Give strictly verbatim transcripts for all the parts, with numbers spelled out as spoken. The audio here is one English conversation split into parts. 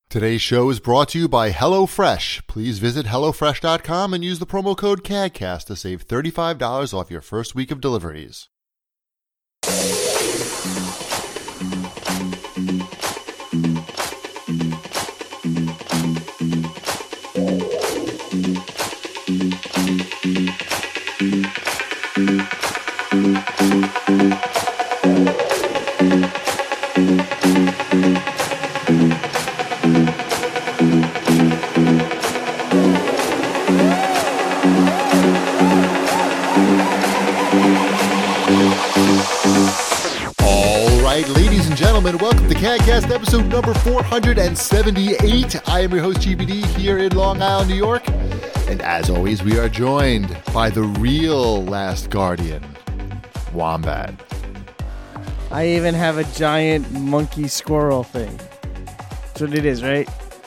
Today's show is brought to you by HelloFresh. Please visit hello fresh dot com and use the promo code CADCAST to save thirty-five dollars off your first week of deliveries. Ladies and gentlemen, welcome to CADCAST episode number four hundred seventy-eight. I am your host, G B D, here in Long Island, New York. And as always, we are joined by the real Last Guardian, Wombat. I even have a giant monkey squirrel thing. That's what it is, right?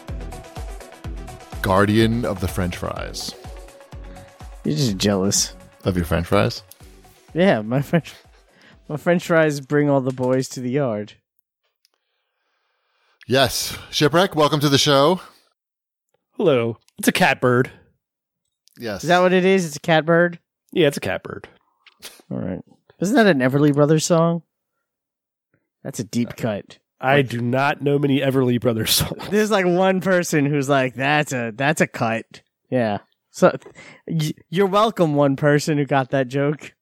Guardian of the French fries. You're just jealous. Of your French fries? Yeah, my French... My French fries bring all the boys to the yard. Yes. Shipwreck, welcome to the show. Hello. It's a catbird. Yes. Is that what it is? It's a catbird? Yeah, it's a catbird. All right. Isn't that an Everly Brothers song? That's a deep cut. I do not know many Everly Brothers songs. There's like one person who's like, that's a that's a cut. Yeah. So y- you're welcome, one person who got that joke.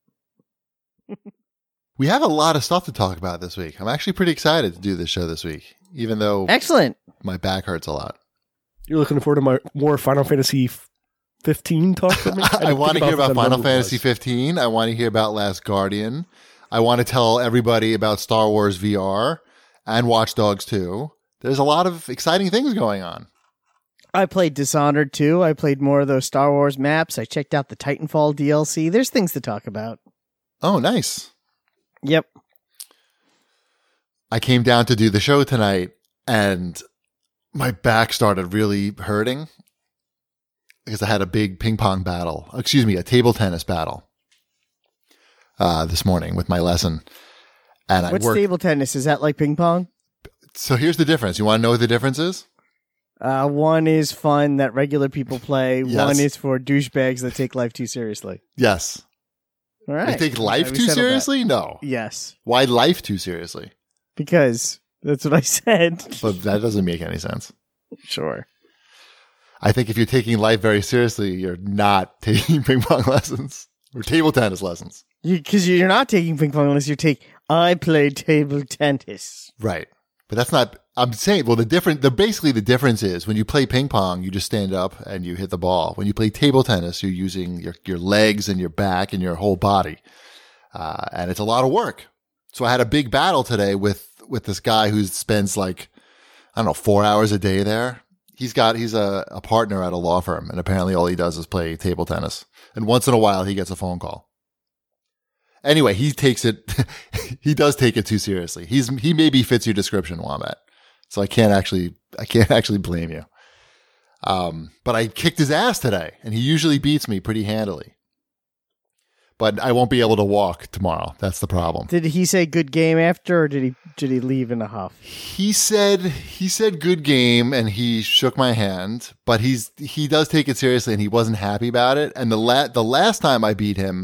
We have a lot of stuff to talk about this week. I'm actually pretty excited to do this show this week, even though Excellent. my back hurts a lot. You're looking forward to my more Final Fantasy fifteen talk from me? I, I want to hear about Final was. Fantasy fifteen. I want to hear about Last Guardian. I want to tell everybody about Star Wars V R and Watch Dogs two. There's a lot of exciting things going on. I played Dishonored too. I played more of those Star Wars maps. I checked out the Titanfall D L C. There's things to talk about. Oh, nice. Yep. I came down to do the show tonight and my back started really hurting because I had a big ping pong battle. Excuse me, a table tennis battle uh, this morning with my lesson. And What's I worked. table tennis? Is that like ping pong? So here's the difference. You want to know what the difference is? Uh, one is fun that regular people play. Yes. One is for douchebags that take life too seriously. Yes. All right. I take life Okay, we too settled that. seriously? No. Yes. Why life too seriously? Because that's what I said. But that doesn't make any sense. Sure. I think if you're taking life very seriously, you're not taking ping pong lessons or table tennis lessons. Because you, you're not taking ping pong unless you take, I play table tennis. Right. But that's not, I'm saying, well, the different, the basically the difference is when you play ping pong, you just stand up and you hit the ball. When you play table tennis, you're using your, your legs and your back and your whole body. Uh, and it's a lot of work. So I had a big battle today with, with this guy who spends like, I don't know, four hours a day there. He's got, he's a, a partner at a law firm. And apparently all he does is play table tennis. And once in a while he gets a phone call. Anyway, he takes it, he does take it too seriously. He's, he maybe fits your description, Wombat. So I can't actually, I can't actually blame you. Um, but I kicked his ass today and he usually beats me pretty handily. But I won't be able to walk tomorrow. That's the problem. Did he say good game after, or did he did he leave in a huff? He said, he said good game and he shook my hand, but he's, he does take it seriously and he wasn't happy about it. And the la- the last time I beat him,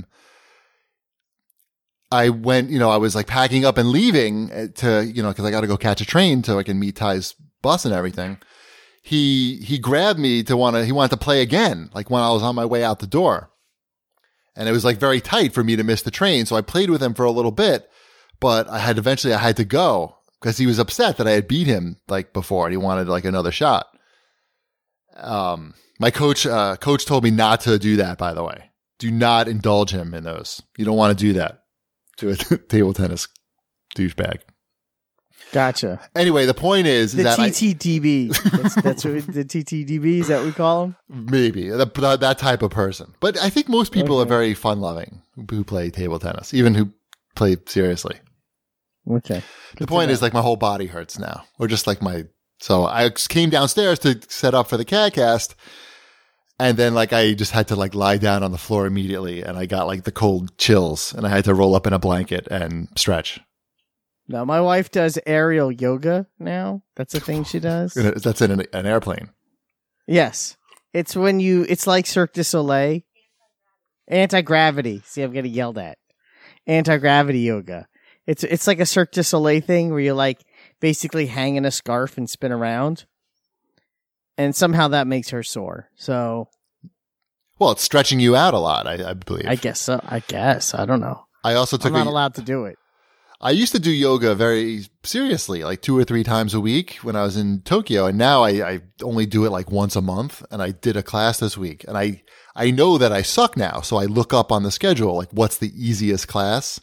I went, you know, I was like packing up and leaving to, you know, cause I got to go catch a train so I can meet Ty's bus and everything. He, he grabbed me to want to, he wanted to play again, like when I was on my way out the door. And it was like very tight for me to miss the train. So I played with him for a little bit, but I had eventually, I had to go because he was upset that I had beat him like before and he wanted like another shot. Um, my coach, uh, coach told me not to do that, by the way. Do not indulge him in those. You don't want to do that to a table tennis douchebag. Gotcha. Anyway, the point is, is The that T T D B. that's, that's what we, the T T D B, is that what we call them? I, maybe that, that type of person. But I think most people Okay. are very fun loving who play table tennis, even who play seriously. Okay. The point is, like, my whole body hurts now, or just like my. So I came downstairs to set up for the CADCAST, and then like I just had to like lie down on the floor immediately, and I got like the cold chills, and I had to roll up in a blanket and stretch. No, my wife does aerial yoga now. That's a thing she does. That's in an, an airplane. Yes. It's when you, it's like Cirque du Soleil. Anti-gravity. See, I'm getting yelled at. Anti-gravity yoga. It's it's like a Cirque du Soleil thing where you like basically hang in a scarf and spin around. And somehow that makes her sore. So. Well, it's stretching you out a lot, I, I believe. I guess so. I guess. I don't know. I also took I'm not a, allowed to do it. I used to do yoga very seriously, like two or three times a week when I was in Tokyo. And now I, I only do it like once a month. And I did a class this week. And I, I know that I suck now. So I look up on the schedule, like what's the easiest class.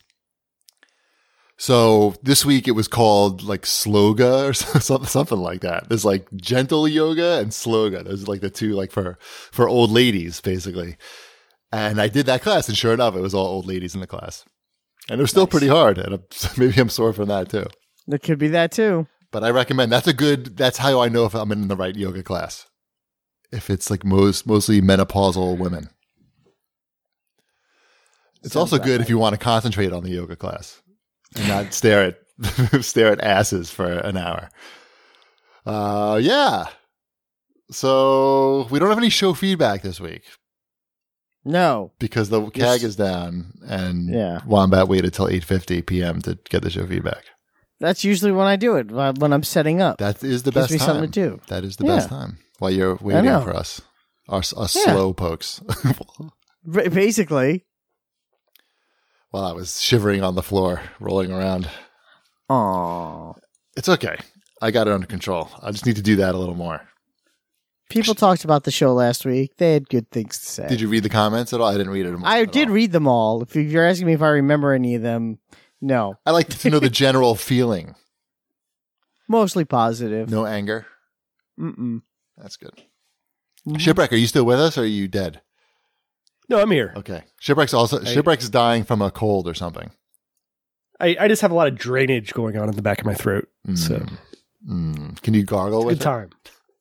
So this week it was called like sloga or something, something like that. There's like gentle yoga and sloga. Those are like the two, like for, for old ladies, basically. And I did that class. And sure enough, it was all old ladies in the class. And it was still Nice. pretty hard. And I'm, maybe I'm sore from that too. It could be that too. But I recommend that's a good, that's how I know if I'm in the right yoga class. If it's like most, mostly menopausal women. It's Sounds also about good right. if you want to concentrate on the yoga class and not stare at, stare at asses for an hour. Uh, yeah. So we don't have any show feedback this week No. because the C A Yes. G is down and Yeah. Wombat waited till eight fifty p.m. to get the show feedback. That's usually when I do it, uh, when I'm setting up. That is the Gives best me time. something to do. That is the Yeah. best time while you're waiting know. for us, us, us Yeah. slow pokes. B- Basically. While I was shivering on the floor, rolling around. Aww. It's okay. I got it under control. I just need to do that a little more. People talked about the show last week. They had good things to say. Did you read the comments at all? I didn't read it. I at did all. read them all. If you're asking me if I remember any of them, no. I like to know the general feeling. Mostly positive. No anger. Mm-mm. That's good. Mhm. Shipwreck, are you still with us or are you dead? No, I'm here. Okay. Shipwreck's also I- Shipwreck's dying from a cold or something. I, I just have a lot of drainage going on in the back of my throat. So Mm. Mm. Can you gargle it's a with good it? time.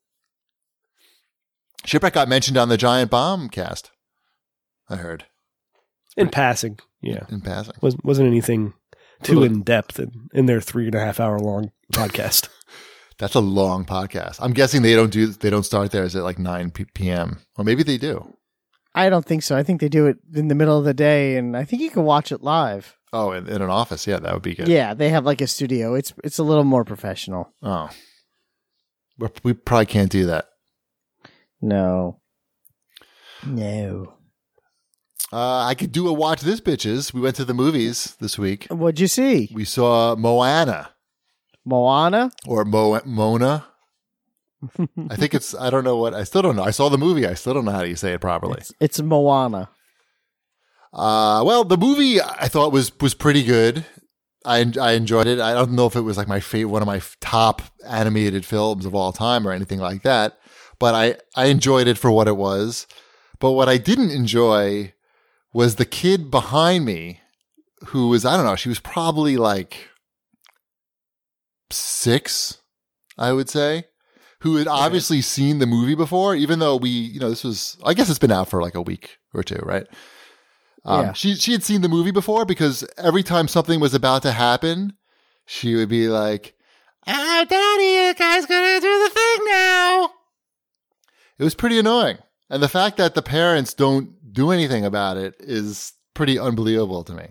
Shipwreck got mentioned on the Giant Bomb cast. I heard In passing. Yeah. in passing. Was, wasn't anything too Little- in depth in, in their three and a half hour long podcast. That's a long podcast. I'm guessing they don't do they don't start theirs at like nine p.m. Or maybe they do. I don't think so. I think they do it in the middle of the day, and I think you can watch it live. Oh, in, in an office. Yeah, that would be good. Yeah, they have like a studio. It's it's a little more professional. Oh. We're, we probably can't do that. No. No. Uh, I could do a watch this, bitches. We went to the movies this week. What'd you see? We saw Moana Moana? or Mo- Mona. I think it's, I don't know what, I still don't know. I saw the movie. I still don't know how you say it properly. It's, it's Moana. Uh, well, the movie I thought was, was pretty good. I, I enjoyed it. I don't know if it was like my favorite, one of my top animated films of all time or anything like that, but I, I enjoyed it for what it was. But what I didn't enjoy was the kid behind me who was, I don't know, she was probably like six, I would say, who had obviously seen the movie before, even though we, you know, this was, I guess it's been out for like a week or two, right? Um, Yeah. She she had seen the movie before because every time something was about to happen, she would be like, "Oh, Daddy, you guys gonna do the thing now." It was pretty annoying, and the fact that the parents don't do anything about it is pretty unbelievable to me.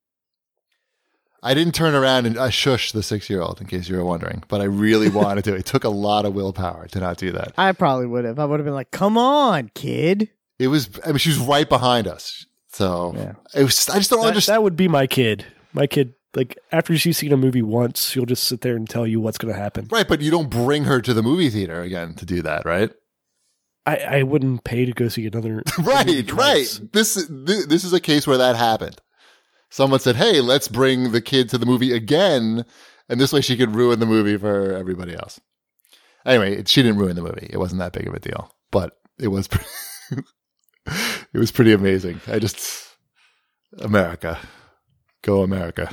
I didn't turn around and I shushed the six-year-old, in case you were wondering, but I really wanted to. It took a lot of willpower to not do that. I probably would have. I would have been like, "Come on, kid." It was. I mean, she was right behind us. So Yeah. it was. I just don't that, understand. that would be my kid. My kid, like, after she's seen a movie once, she'll just sit there and tell you what's going to happen. Right, but you don't bring her to the movie theater again to do that, right? I, I wouldn't pay to go see another. movie Right, twice. right. This th- this is a case where that happened. Someone said, "Hey, let's bring the kid to the movie again, and this way she could ruin the movie for everybody else." Anyway, it, she didn't ruin the movie. It wasn't that big of a deal, but it was pretty, it was pretty amazing. I just America, go America.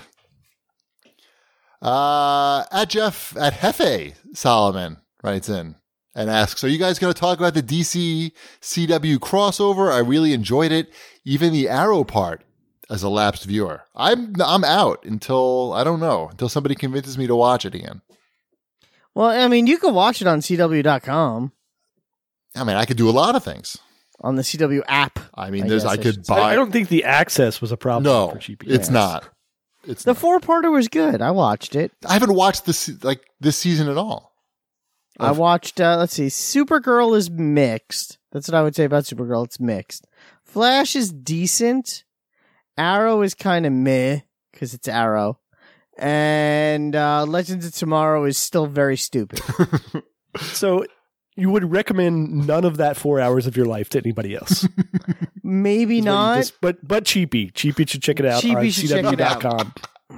Uh, at Jeff at Hefe Solomon writes in and asks, "Are you guys going to talk about the D C C W crossover? I really enjoyed it. Even the Arrow part as a lapsed viewer. I'm I'm out until I don't know until somebody convinces me to watch it again. Well, I mean, you can watch it on C W dot com I mean, I could do a lot of things. on the C W app. I mean, I there's guess I I could should say. buy. I, I don't think the access was a problem no, for cheapy. it's Yes. not. It's The not. four parter was good. I watched it. I haven't watched this like this season at all. I Of- watched. Uh, let's see. Supergirl is mixed. That's what I would say about Supergirl. It's mixed. Flash is decent. Arrow is kind of meh because it's Arrow, and uh, Legends of Tomorrow is still very stupid. So you would recommend none of that four hours of your life to anybody else? Maybe Is what you not. just- but but cheapy, cheapy should check it out Cheapy on should C check W it dot out. com.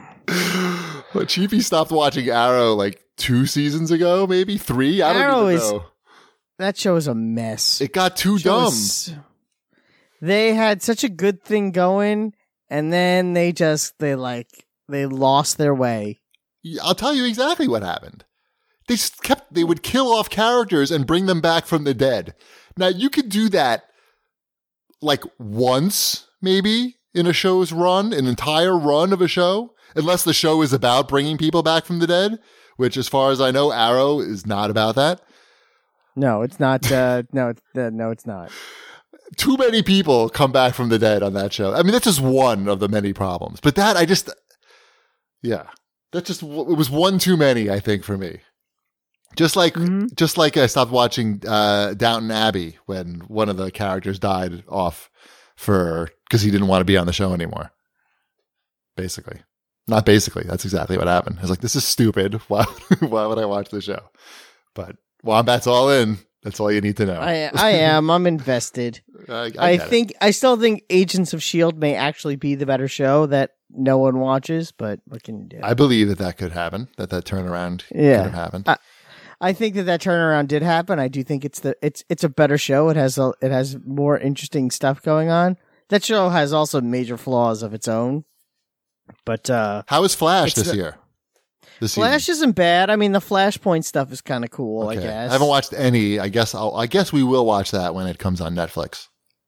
But Cheapy stopped watching Arrow like two seasons ago, maybe three. I don't Arrow even is- know. That show is a mess. It got too Show dumb. is- They had such a good thing going, and then they just they like they lost their way. I'll tell you exactly what happened. They just kept. They would kill off characters and bring them back from the dead. Now you could do that like once, maybe in a show's run, an entire run of a show, unless the show is about bringing people back from the dead. Which, as far as I know, Arrow is not about that. No, it's not. Uh, no, it's, uh, no, it's not. Too many people come back from the dead on that show. I mean, that's just one of the many problems. But that, I just, yeah, that just, it was one too many, I think, for me. Just like, Mhm. just like I stopped watching uh, Downton Abbey when one of the characters died off for, because he didn't want to be on the show anymore. Basically. Not basically. That's exactly what happened. I was like, this is stupid. Why, why would I watch the show? But Wombat's all in. That's all you need to know. I I am. I'm invested. I, I, I get it. think I still think Agents of Shield may actually be the better show that no one watches. But what can you do? I believe that that could happen. That that turnaround Yeah. could have happened. I- I think that that turnaround did happen. I do think it's the it's it's a better show. It has a it has more interesting stuff going on. That show has also major flaws of its own. But uh How is Flash It's this the- year? This Flash season? isn't bad. I mean, the Flashpoint stuff is kind of cool. Okay. I guess I haven't watched any. I guess I'll. I guess we will watch that when it comes on Netflix.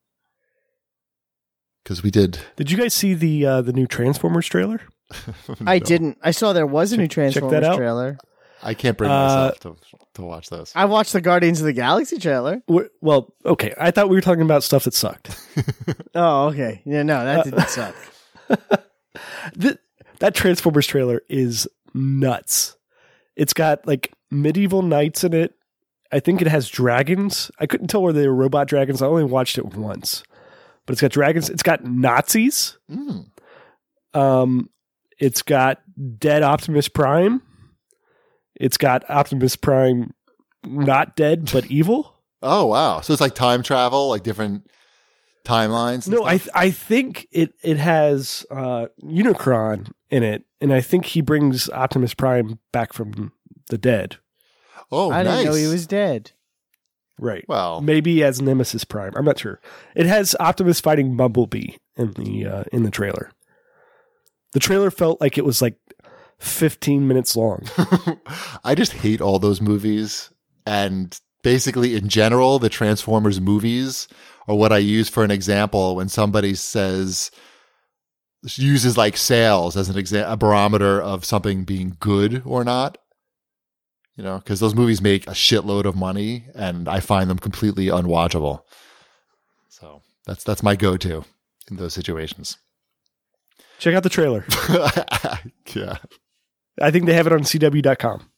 Because we did. Did you guys see the uh, the new Transformers trailer? I No. didn't. I saw there was a new Check- check that Transformers out. trailer. I can't bring Uh, myself to to watch those. I watched the Guardians of the Galaxy trailer. We're- Well, okay. I thought we were talking about stuff that sucked. Oh, okay. Yeah, no, that didn't suck. Th- that Transformers trailer is nuts. It's got like medieval knights in it. I think it has dragons. I couldn't tell whether they were robot dragons. I only watched it once, but it's got dragons. It's got Nazis. Mm. Um, it's got dead Optimus Prime. It's got Optimus Prime not dead but evil. Oh wow! So it's like time travel, like different timelines. and No, I stuff? th- I think it it has uh, Unicron in it, and I think he brings Optimus Prime back from the dead. Oh, I nice. didn't know he was dead. Right. Well, Maybe as Nemesis Prime. I'm not sure. It has Optimus fighting Bumblebee in the uh, in the trailer. The trailer felt like it was like fifteen minutes long. I just hate all those movies, and basically, in general, the Transformers movies are what I use for an example when somebody says uses like sales as an exa- a barometer of something being good or not. You know, because those movies make a shitload of money, and I find them completely unwatchable. So that's that's my go-to in those situations. Check out the trailer. Yeah. I think they have it on C W dot com.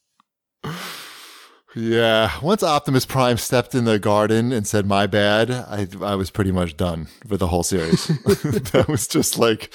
Yeah. Once Optimus Prime stepped in the garden and said, "My bad," I I was pretty much done with the whole series. That was just like,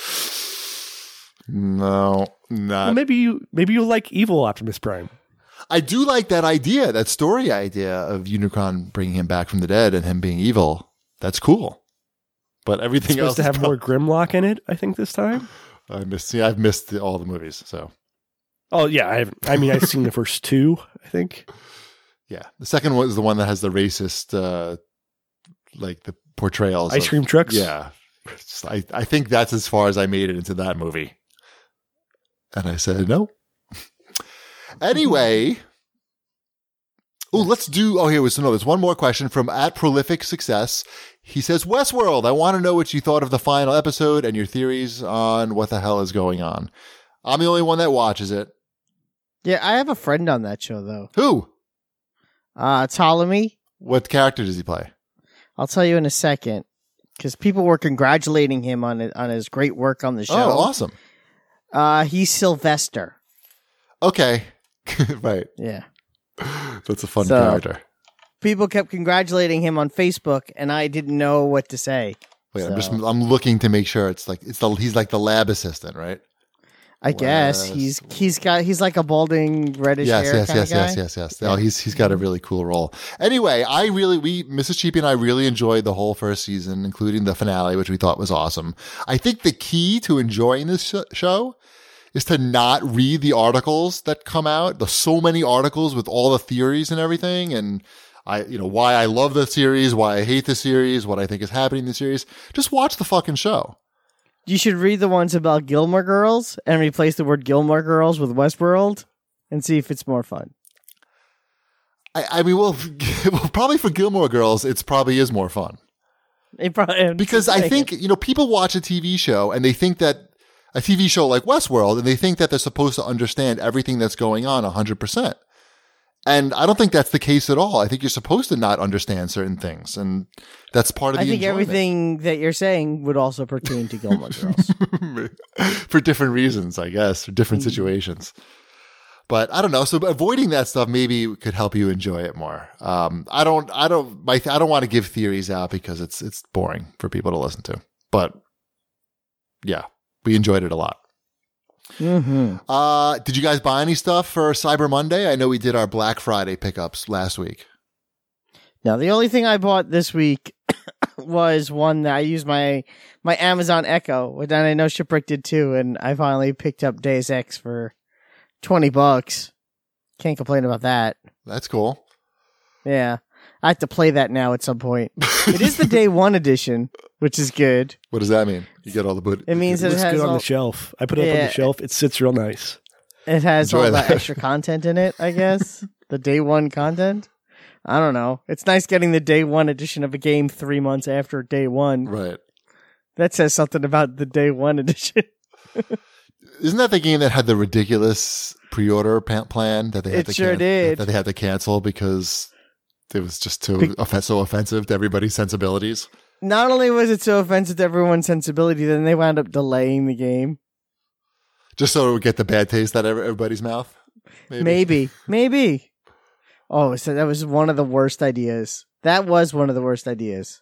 no, not. Well, maybe you maybe you like evil Optimus Prime. I do like that idea, that story idea of Unicron bringing him back from the dead and him being evil. That's cool. But It's everything else supposed to have is more Grimlock in it, I think, this time. I missed. See, I've missed the, all the movies. So Oh yeah, I haven't, I mean I've seen the first two, I think. yeah, the second one is the one that has the racist, uh, like the portrayals. Ice of- cream trucks. Yeah, I I think that's as far as I made it into that movie. And I said no. Anyway, Oh, let's do. Oh, here was no. There's one more question from at Prolific Success. He says, "Westworld. I want to know what you thought of the final episode and your theories on what the hell is going on." I'm the only one that watches it. Yeah, I have a friend on that show though. Who? Uh, Ptolemy. What character does he play? I'll tell you in a second, because people were congratulating him on it, on his great work on the show. Oh, awesome. Uh, he's Sylvester. Okay, right. Yeah. That's a fun So- character. People kept congratulating him on Facebook, and I didn't know what to say. Wait, So, I'm just I'm looking to make sure it's like it's the he's like the lab assistant, right? I guess he's he's got he's like a balding reddish Yes, hair yes, kind yes, of guy. yes, yes, yes. Oh, he's he's got a really cool role. Anyway, I really we Missus Cheapy and I really enjoyed the whole first season, including the finale, which we thought was awesome. I think the key to enjoying this sh- show is to not read the articles that come out. There's so many articles with all the theories and everything, and I, you know, why I love the series, why I hate the series, what I think is happening in the series. Just watch the fucking show. You should read the ones about Gilmore Girls and replace the word Gilmore Girls with Westworld and see if it's more fun. I, I mean, well, well, probably for Gilmore Girls, it's probably is more fun. It probably, Because I think, you know, people watch a T V show and they think that a T V show like Westworld, and they think that they're supposed to understand everything that's going on one hundred percent. And I don't think that's the case at all. I think you're supposed to not understand certain things, and that's part of the I think enjoyment. everything that you're saying would also pertain to Gilmore Girls. For different reasons, I guess, for different Mm-hmm. situations. But I don't know. So avoiding that stuff maybe could help you enjoy it more. Um, I don't, I don't, my, I don't want to give theories out because it's, it's boring for people to listen to. But yeah, we enjoyed it a lot. Mm-hmm. Uh, did you guys buy any stuff for Cyber Monday? I know we did our Black Friday pickups last week. Now, the only thing I bought this week was one that I used my my Amazon Echo, and I know Shipwreck did too, and I finally picked up Deus Ex for twenty bucks. Can't complain about that. That's cool. Yeah. I have to play that now at some point. It is the day one edition, which is good. What does that mean? You get all the boot. It means It that it looks has good on all, the shelf. I put it up on Yeah. the shelf. It sits real nice. it has Enjoy all that. that extra content in it, I guess. The day one content. I don't know. It's nice getting the day one edition of a game three months after day one. Right. That says something about the day one edition. Isn't that the game that had the ridiculous pre-order pa- plan that they had It to sure can- did. that they had to cancel because it was just too Be- off- so offensive to everybody's sensibilities? Not only was it so offensive to everyone's sensibility, then they wound up delaying the game. Just so it would get the bad taste out of everybody's mouth? Maybe. Maybe. Maybe. Oh, so that was one of the worst ideas. That was one of the worst ideas.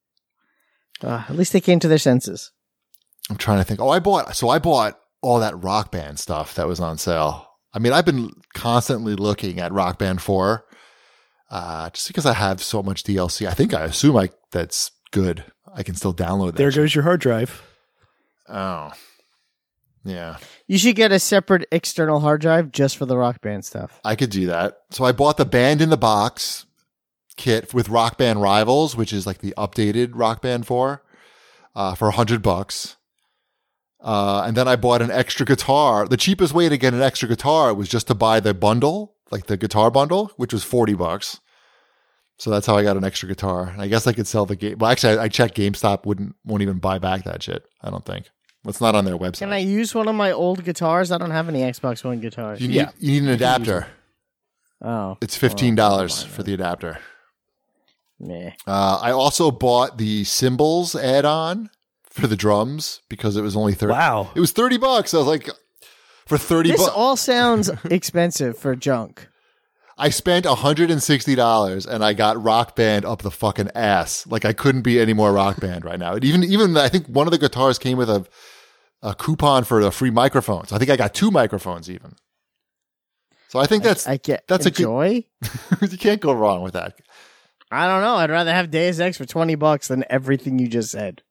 Uh, at least they came to their senses. I'm trying to think. Oh, I bought, so I bought all that Rock Band stuff that was on sale. I mean, I've been constantly looking at Rock Band four, uh, just because I have so much D L C. I think I assume I, that's good. I can still download that. There shit. goes your hard drive. Oh. Yeah. You should get a separate external hard drive just for the Rock Band stuff. I could do that. So I bought the Band in the Box kit with Rock Band Rivals, which is like the updated Rock Band four, uh, for a hundred bucks. Uh, and then I bought an extra guitar. The cheapest way to get an extra guitar was just to buy the bundle, like the guitar bundle, which was forty bucks. So that's how I got an extra guitar. And I guess I could sell the game. Well, actually, I, I checked GameStop wouldn't, won't even buy back that shit. I don't think. It's not on their website. Can I use one of my old guitars? I don't have any Xbox One guitars. You need, Yeah. you need an adapter. Oh. It's fifteen dollars Oh, never mind for the adapter. Nah. Uh, I also bought the cymbals add-on for the drums because it was only thirty. Wow. It was thirty bucks. I was like, for thirty This bucks, all sounds expensive for junk. I spent one hundred and sixty dollars and I got Rock Band up the fucking ass. Like I couldn't be any more Rock Band right now. And even even I think one of the guitars came with a a coupon for a free microphone. So I think I got two microphones even. So I think that's I get that's a good- enjoy. you can't go wrong with that. I don't know. I'd rather have Deus Ex for twenty bucks than everything you just said.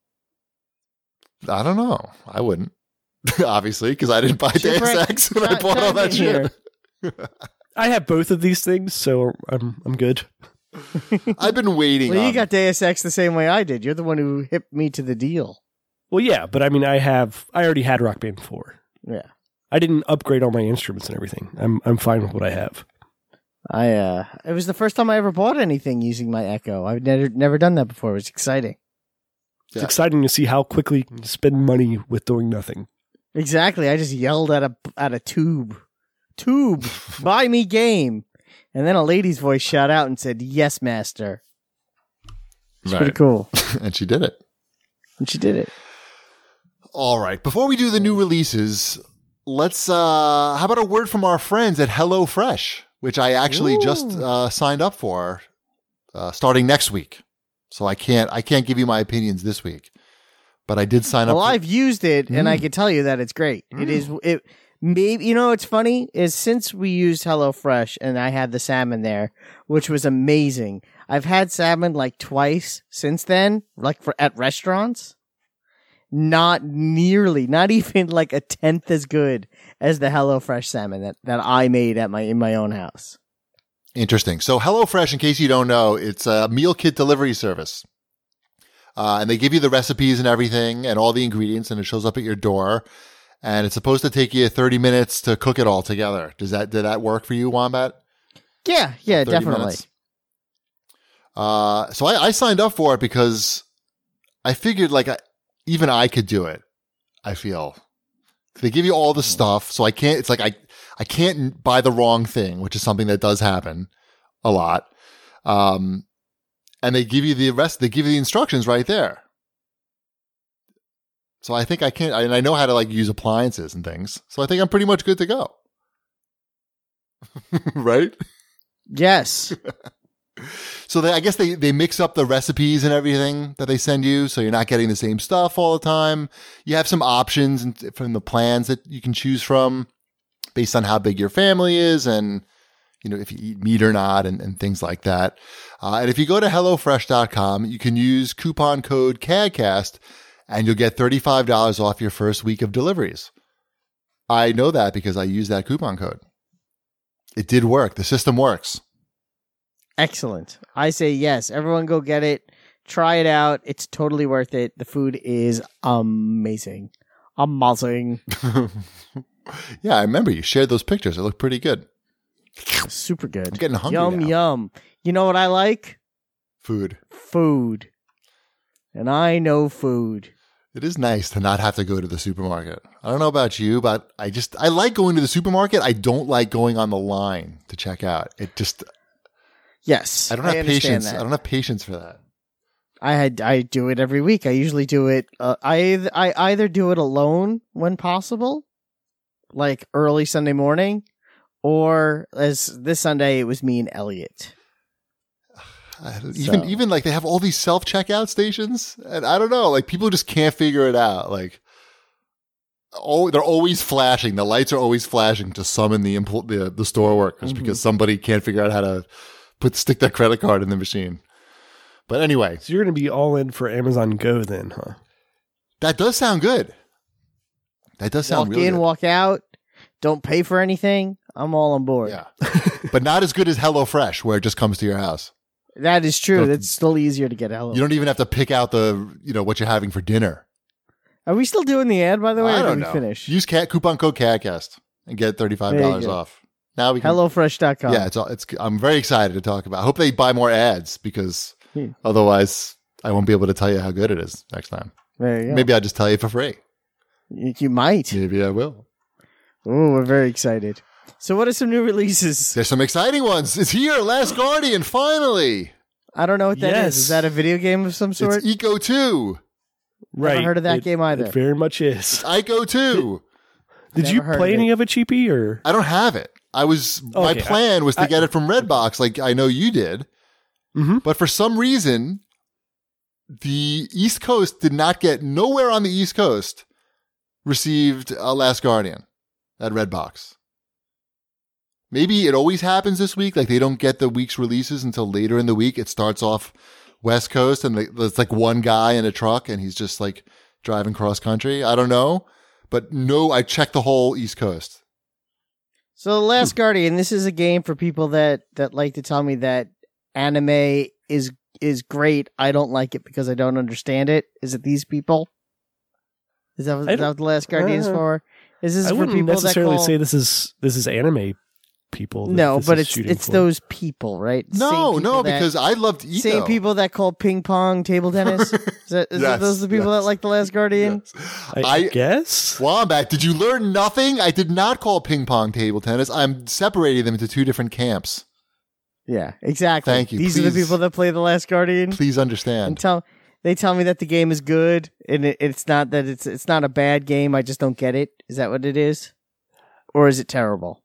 I don't know. I wouldn't. Obviously, because I didn't buy Deus Shipwreck, Ex when I chi- bought all chime that in shit. here. I have both of these things, so I'm I'm good. I've been waiting. Well, you on- got Deus Ex the same way I did. You're the one who hipped me to the deal. Well, yeah, but I mean, I have I already had Rock Band four. Yeah. I didn't upgrade all my instruments and everything. I'm I'm fine with what I have. I uh, it was the first time I ever bought anything using my Echo. I've never never done that before. It was exciting. It's Yeah. exciting to see how quickly you can spend money with doing nothing. Exactly. I just yelled at a at a tube, tube, buy me game, and then a lady's voice shot out and said, "Yes, master." It's pretty cool, And she did it. and she did it. All right. Before we do the new releases, let's, uh, how about a word from our friends at HelloFresh, which I actually Ooh. just uh, signed up for uh, starting next week. So I can't, I can't give you my opinions this week, but I did sign Well, up. for- I've used it, and I Mm. can tell you that it's great. It is. It maybe you know what's funny is since we used HelloFresh and I had the salmon there, which was amazing. I've had salmon like twice since then, like for at restaurants. Not nearly, not even like a tenth as good as the HelloFresh salmon that, that I made at my in my own house. Interesting. So HelloFresh, in case you don't know, it's a meal kit delivery service. Uh, and they give you the recipes and everything and all the ingredients, and it shows up at your door. And it's supposed to take you thirty minutes to cook it all together. Does that, did that work for you, Wombat? Yeah, yeah, thirty definitely. minutes? Uh, so I, I signed up for it because I figured like I, even I could do it. I feel they give you all the stuff. So I can't, it's like I, I can't buy the wrong thing, which is something that does happen a lot. Um, and they give you the rest, they give you the instructions right there. So I think I can, and I know how to like use appliances and things. So I think I'm pretty much good to go. Right? Yes. So they, I guess they, they mix up the recipes and everything that they send you. So you're not getting the same stuff all the time. You have some options and from the plans that you can choose from based on how big your family is and, you know, if you eat meat or not and, and things like that. Uh, and if you go to hello fresh dot com, you can use coupon code CADCAST and you'll get thirty-five dollars off your first week of deliveries. I know that because I used that coupon code. It did work. The system works. Excellent. I say yes. Everyone go get it. Try it out. It's totally worth it. The food is amazing. Amazing. Yeah, I remember you shared those pictures. It looked pretty good. Super good. I'm getting hungry Yum, now. yum. You know what I like? Food. Food. And I know food. It is nice to not have to go to the supermarket. I don't know about you, but I just, I like going to the supermarket. I don't like going on the line to check out. It just, Yes. I don't have understand patience. that. I don't have patience for that. I had I do it every week. I usually do it. Uh, I eith- I either do it alone when possible, like early Sunday morning, or as this Sunday it was me and Elliot. I- Even, So- even like they have all these self checkout stations, and I don't know, like people just can't figure it out. Like, oh, they're always flashing. The lights are always flashing to summon the impl- the the store workers Mhm. because somebody can't figure out how to put stick their credit card in the machine. But anyway, So you're going to be all in for Amazon Go then, huh? that does sound good. That does sound Walk really in, good. walk out. Don't pay for anything. I'm all on board. Yeah, but not as good as HelloFresh, where it just comes to your house. That is true. So- That's still easier to get hello. You don't even have to pick out the, you know, what you're having for dinner. Are we still doing the ad, by the way? I or don't did we know. finish? Use cat coupon code CADCAST and get thirty-five dollars There you go. off. Now we can. hello fresh dot com. Yeah, it's all, it's. I'm very excited to talk about. I hope they buy more ads because Hmm. otherwise I won't be able to tell you how good it is next time. There you go. Maybe I'll just tell you for free. You, you might. Maybe I will. Oh, we're very excited. So, what are some new releases? There's some exciting ones. It's here, Last Guardian, finally. I don't know what that is. Yes. Is that a video game of some sort? It's Eco two. Never heard of that It- game either. It very much is. Ico two. Did Never you heard play of any it. of it, Cheapy? Or I don't have it. I was my Okay, plan was to I- get it from Redbox, like I know you did. Mhm. But for some reason, the East Coast did not get nowhere on the East Coast received a Last Guardian at Redbox. Maybe it always happens this week. Like they don't get the week's releases until later in the week. It starts off West Coast and it's like one guy in a truck and he's just like driving cross country. I don't know. But no, I checked the whole East Coast. So, The Last Guardian, this is a game for people that, that like to tell me that anime is is great. I don't like it because I don't understand it. Is it these people? Is that, what- I is that what The Last Guardian is uh, for? Is this I for wouldn't people necessarily that call... say this is this is anime people. that No, this but is it's shooting it's for. those people, right? No, Same no, people that- because I loved Ego. same people that call ping pong table tennis. Is that, is Yes, that those the people yes. that like The Last Guardian? I, I- guess. Wombat, did you learn nothing? I did not call ping pong table tennis. I'm separating them into two different camps. Yeah, exactly. Thank you. These are the Please- people that play The Last Guardian. Please And understand. tell they tell me that the game is good, and it, it's not that it's it's not a bad game. I just don't get it. Is that what it is, or is it terrible?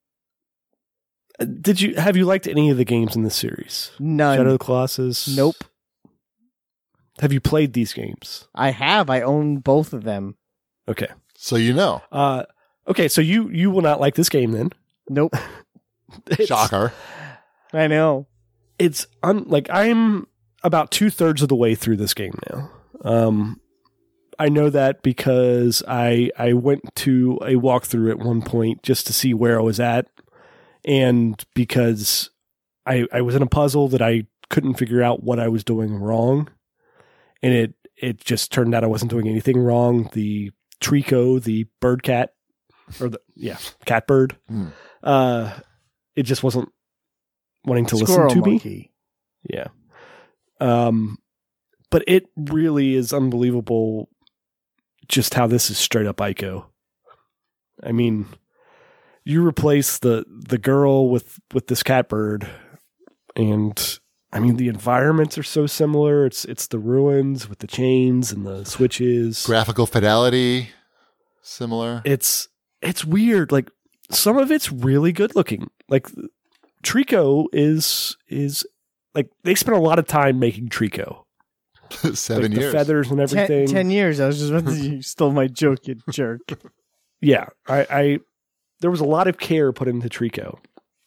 Uh, Did you have you liked any of the games in this series? None. Shadow of the Colossus. Nope. Have you played these games? I have. I own both of them. Okay. So you know. Uh, okay. So you you will not like this game then. Nope. It's- Shocker. I know. It's un- like I'm about two thirds of the way through this game now. Um, I know that because I I went to a walkthrough at one point just to see where I was at, and because I I was in a puzzle that I couldn't figure out what I was doing wrong, and it it just turned out I wasn't doing anything wrong. The Trico, the bird cat, or the yeah cat bird, Hmm. uh, it just wasn't wanting to Squirrel listen to me. monkey. Yeah. Um, but it really is unbelievable just how this is straight up Ico. I mean, you replace the the girl with with this catbird, and I mean the environments are so similar. It's it's the ruins with the chains and the switches. Graphical fidelity, similar. It's it's weird. Like some of it's really good looking. Like Trico is is like they spent a lot of time making Trico. Seven like years. the feathers and Ten, everything. ten years. I was just about to. You stole my joke, you jerk. Yeah, I, I there was a lot of care put into Trico,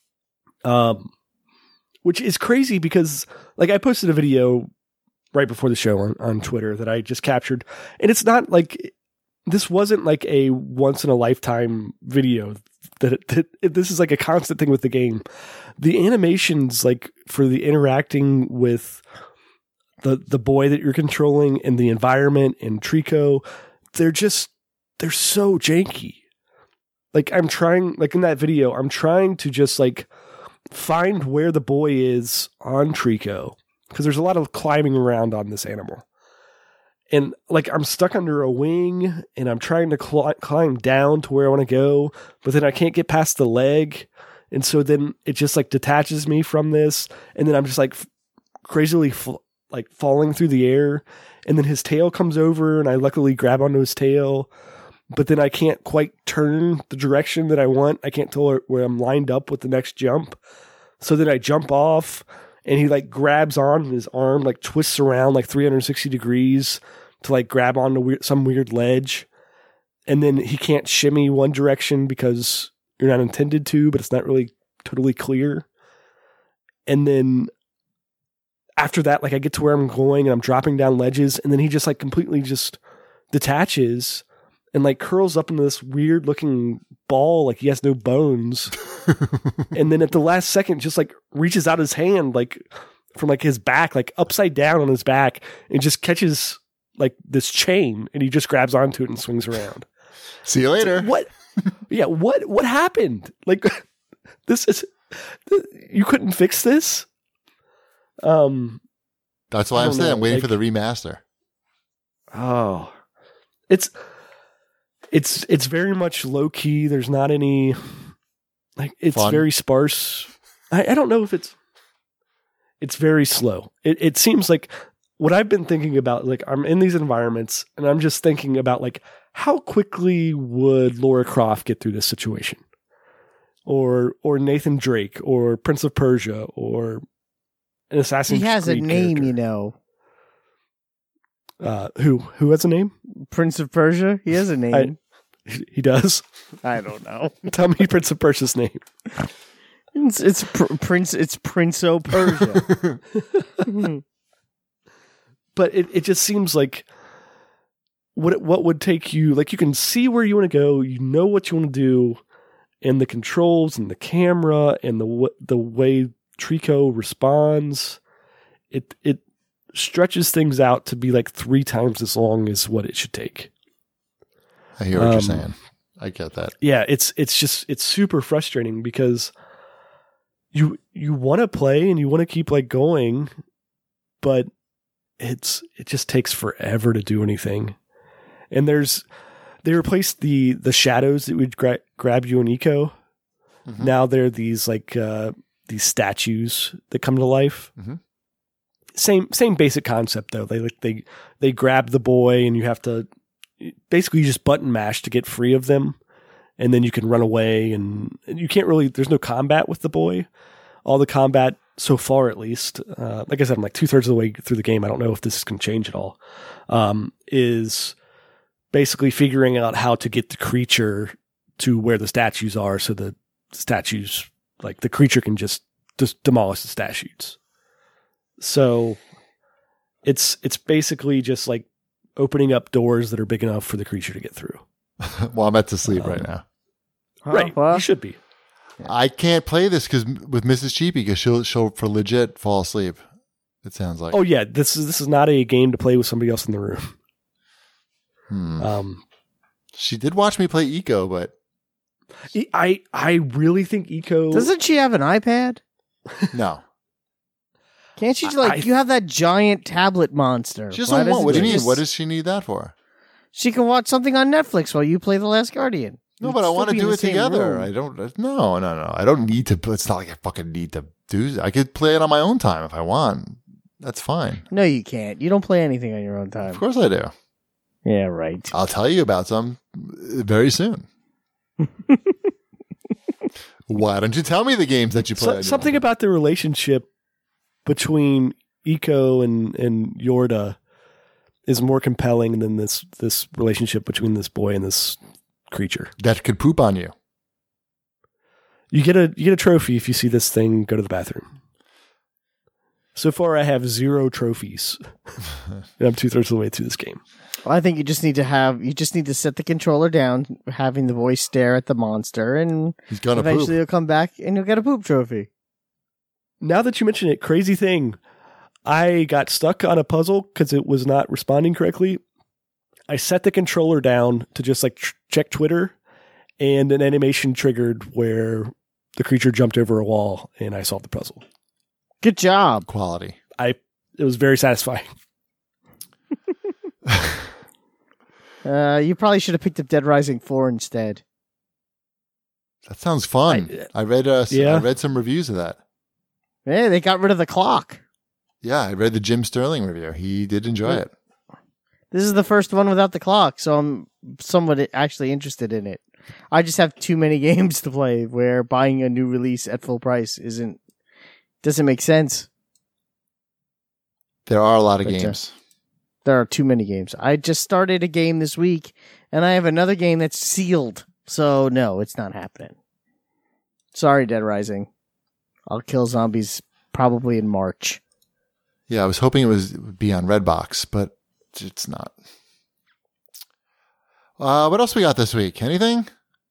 um, which is crazy because like I posted a video right before the show on, on Twitter that I just captured, and it's not like this wasn't like a once in a lifetime video. That, it, that it, this is like a constant thing with the game. The animations, like for the interacting with the the boy that you're controlling and the environment and Trico, they're just they're so janky. Like I'm trying, like in that video, I'm trying to just like find where the boy is on Trico because there's a lot of climbing around on this animal. And like I'm stuck under a wing and I'm trying to cl- climb down to where I want to go, but then I can't get past the leg. And so then it just like detaches me from this. And then I'm just like f- crazily f- like falling through the air. And then his tail comes over and I luckily grab onto his tail. But then I can't quite turn the direction that I want. I can't tell where, where I'm lined up with the next jump. So then I jump off and he like grabs on his arm, like twists around like three hundred sixty degrees to like grab onto weird, some weird ledge. And then he can't shimmy one direction because you're not intended to, but it's not really totally clear. And then after that, like I get to where I'm going and I'm dropping down ledges, and then he just like completely just detaches and like curls up into this weird looking ball, like he has no bones. And then at the last second, just like reaches out his hand, like from like his back, like upside down on his back, and just catches like this chain, and he just grabs onto it and swings around. See you later. What? Yeah. What? What happened? Like this is you couldn't fix this. Um. That's why I I'm don't saying know, I'm waiting like- for the remaster. Oh, it's it's it's very much low key. There's not any like it's Fun. very sparse. I, I don't know if it's it's very slow. It it seems like what I've been thinking about. Like I'm in these environments and I'm just thinking about like how quickly would Lara Croft get through this situation, or or Nathan Drake, or Prince of Persia, or an Assassin's He has a Creed name, character. you know. Uh, who who has a name? Prince of Persia. He has a name. He does. I, don't know. Tell me Prince of Persia's name. It's, it's pr- Prince. It's Prince of Persia. But it, it just seems like what what would take you, like you can see where you want to go, you know what you want to do, and the controls and the camera and the w- the way Trico responds, it it stretches things out to be like three times as long as what it should take. I hear what Um, you're saying. I get that. Yeah, it's it's just it's super frustrating because you you want to play and you want to keep like going, but it's it just takes forever to do anything. And there's they replaced the the shadows that would gra- grab you in Eco. Mm-hmm. Now they're these like uh, these statues that come to life. Mm-hmm. Same same basic concept though. They like they they grab the boy and you have to basically you just button mash to get free of them, and then you can run away and, and you can't really. There's no combat with the boy. All the combat so far, at least, uh, like I said, I'm like two thirds of the way through the game. I don't know if this can change at all. Um, is basically figuring out how to get the creature to where the statues are, so the statues, like the creature, can just just demolish the statues. So it's it's basically just like opening up doors that are big enough for the creature to get through. Well, I'm at to sleep um, right now. Right, well, you should be. I can't play this because with Missus Cheapy because she'll she'll for legit fall asleep. It sounds like. Oh yeah, this is this is not a game to play with somebody else in the room. Hmm. Um, she did watch me play Eco, but I I really think Eco. Doesn't she have an iPad? No. Can't she like I, you have that giant tablet monster? She doesn't want. What do you mean? Just, what does she need that for? She can watch something on Netflix while you play The Last Guardian. No, You'd but I want to do it together. Room. I don't. No, no, no. I don't need to. It's not like I fucking need to do. I could play it on my own time if I want. That's fine. No, you can't. You don't play anything on your own time. Of course I do. Yeah, right. I'll tell you about some very soon. Why don't you tell me the games that you play? So, something about the relationship between Eco and and Yorda is more compelling than this this relationship between this boy and this creature that could poop on you. You get a you get a trophy if you see this thing go to the bathroom. So far, I have zero trophies, and I'm two thirds of the way through this game. Well, I think you just need to have you just need to set the controller down, having the voice stare at the monster, and he's gonna eventually poop. He'll come back and you'll get a poop trophy. Now that you mention it, crazy thing, I got stuck on a puzzle because it was not responding correctly. I set the controller down to just like tr- check Twitter, and an animation triggered where the creature jumped over a wall, and I solved the puzzle. Good job. Quality. I it was very satisfying. uh, you probably should have picked up Dead Rising four instead. That sounds fun. I, I read. Uh, yeah. I read some reviews of that. Yeah, they got rid of the clock. Yeah, I read the Jim Sterling review. He did enjoy it. This is the first one without the clock, so I'm somewhat actually interested in it. I just have too many games to play where buying a new release at full price isn't doesn't make sense. There are a lot of but, games. Uh, there are too many games. I just started a game this week, and I have another game that's sealed. So no, it's not happening. Sorry, Dead Rising. I'll kill zombies probably in March. Yeah, I was hoping it was it would be on Redbox, but it's not. Uh, what else we got this week? Anything?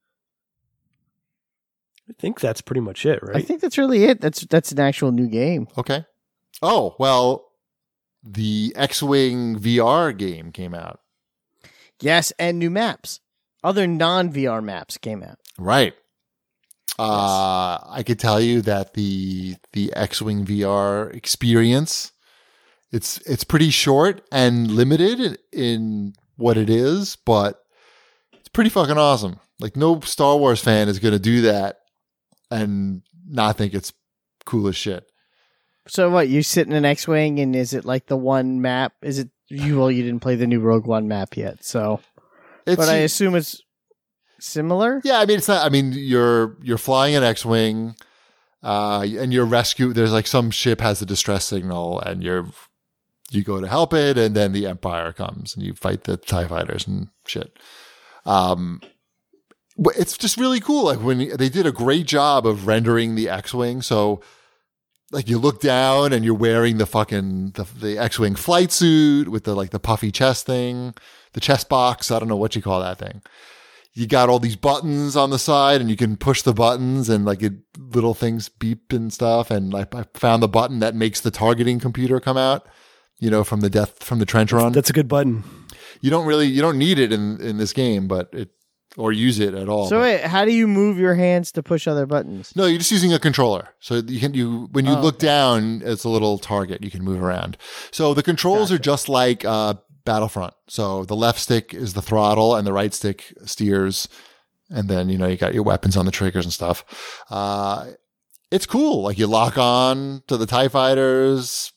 I think that's pretty much it, right? I think that's really it. That's that's an actual new game. Okay. Oh, well, the X-Wing V R game came out. Yes, and new maps. Other non-V R maps came out. Right. Uh, yes. I could tell you that the the X-Wing V R experience, it's it's pretty short and limited in what it is, but it's pretty fucking awesome. Like, no Star Wars fan is going to do that and not think it's cool as shit. So what, you sit in an X-Wing, and is it like the one map? Is it you? Well, you didn't play the new Rogue One map yet, so. It's, but I assume it's similar. Yeah, I mean, it's not. I mean, you're you're flying an X-Wing, uh, and you're rescue. There's like some ship has a distress signal, and you're you go to help it, and then the Empire comes, and you fight the TIE fighters and shit. Um. But it's just really cool. Like, when they did a great job of rendering the X-Wing. So, like, you look down and you're wearing the fucking, the, the X-Wing flight suit with the, like, the puffy chest thing, the chest box. I don't know what you call that thing. You got all these buttons on the side, and you can push the buttons, and like it, little things beep and stuff. And like, I found the button that makes the targeting computer come out, you know, from the death, from the trench run. That's a good button. You don't really, you don't need it in, in this game, but it, or use it at all. So but- wait, how do you move your hands to push other buttons? No, you're just using a controller. So you can you when you Oh, look okay. down, it's a little target you can move around. So the controls are just like uh, Battlefront. So the left stick is the throttle, and the right stick steers, and then you know you got your weapons on the triggers and stuff. Uh, it's cool. Like you lock on to the TIE fighters.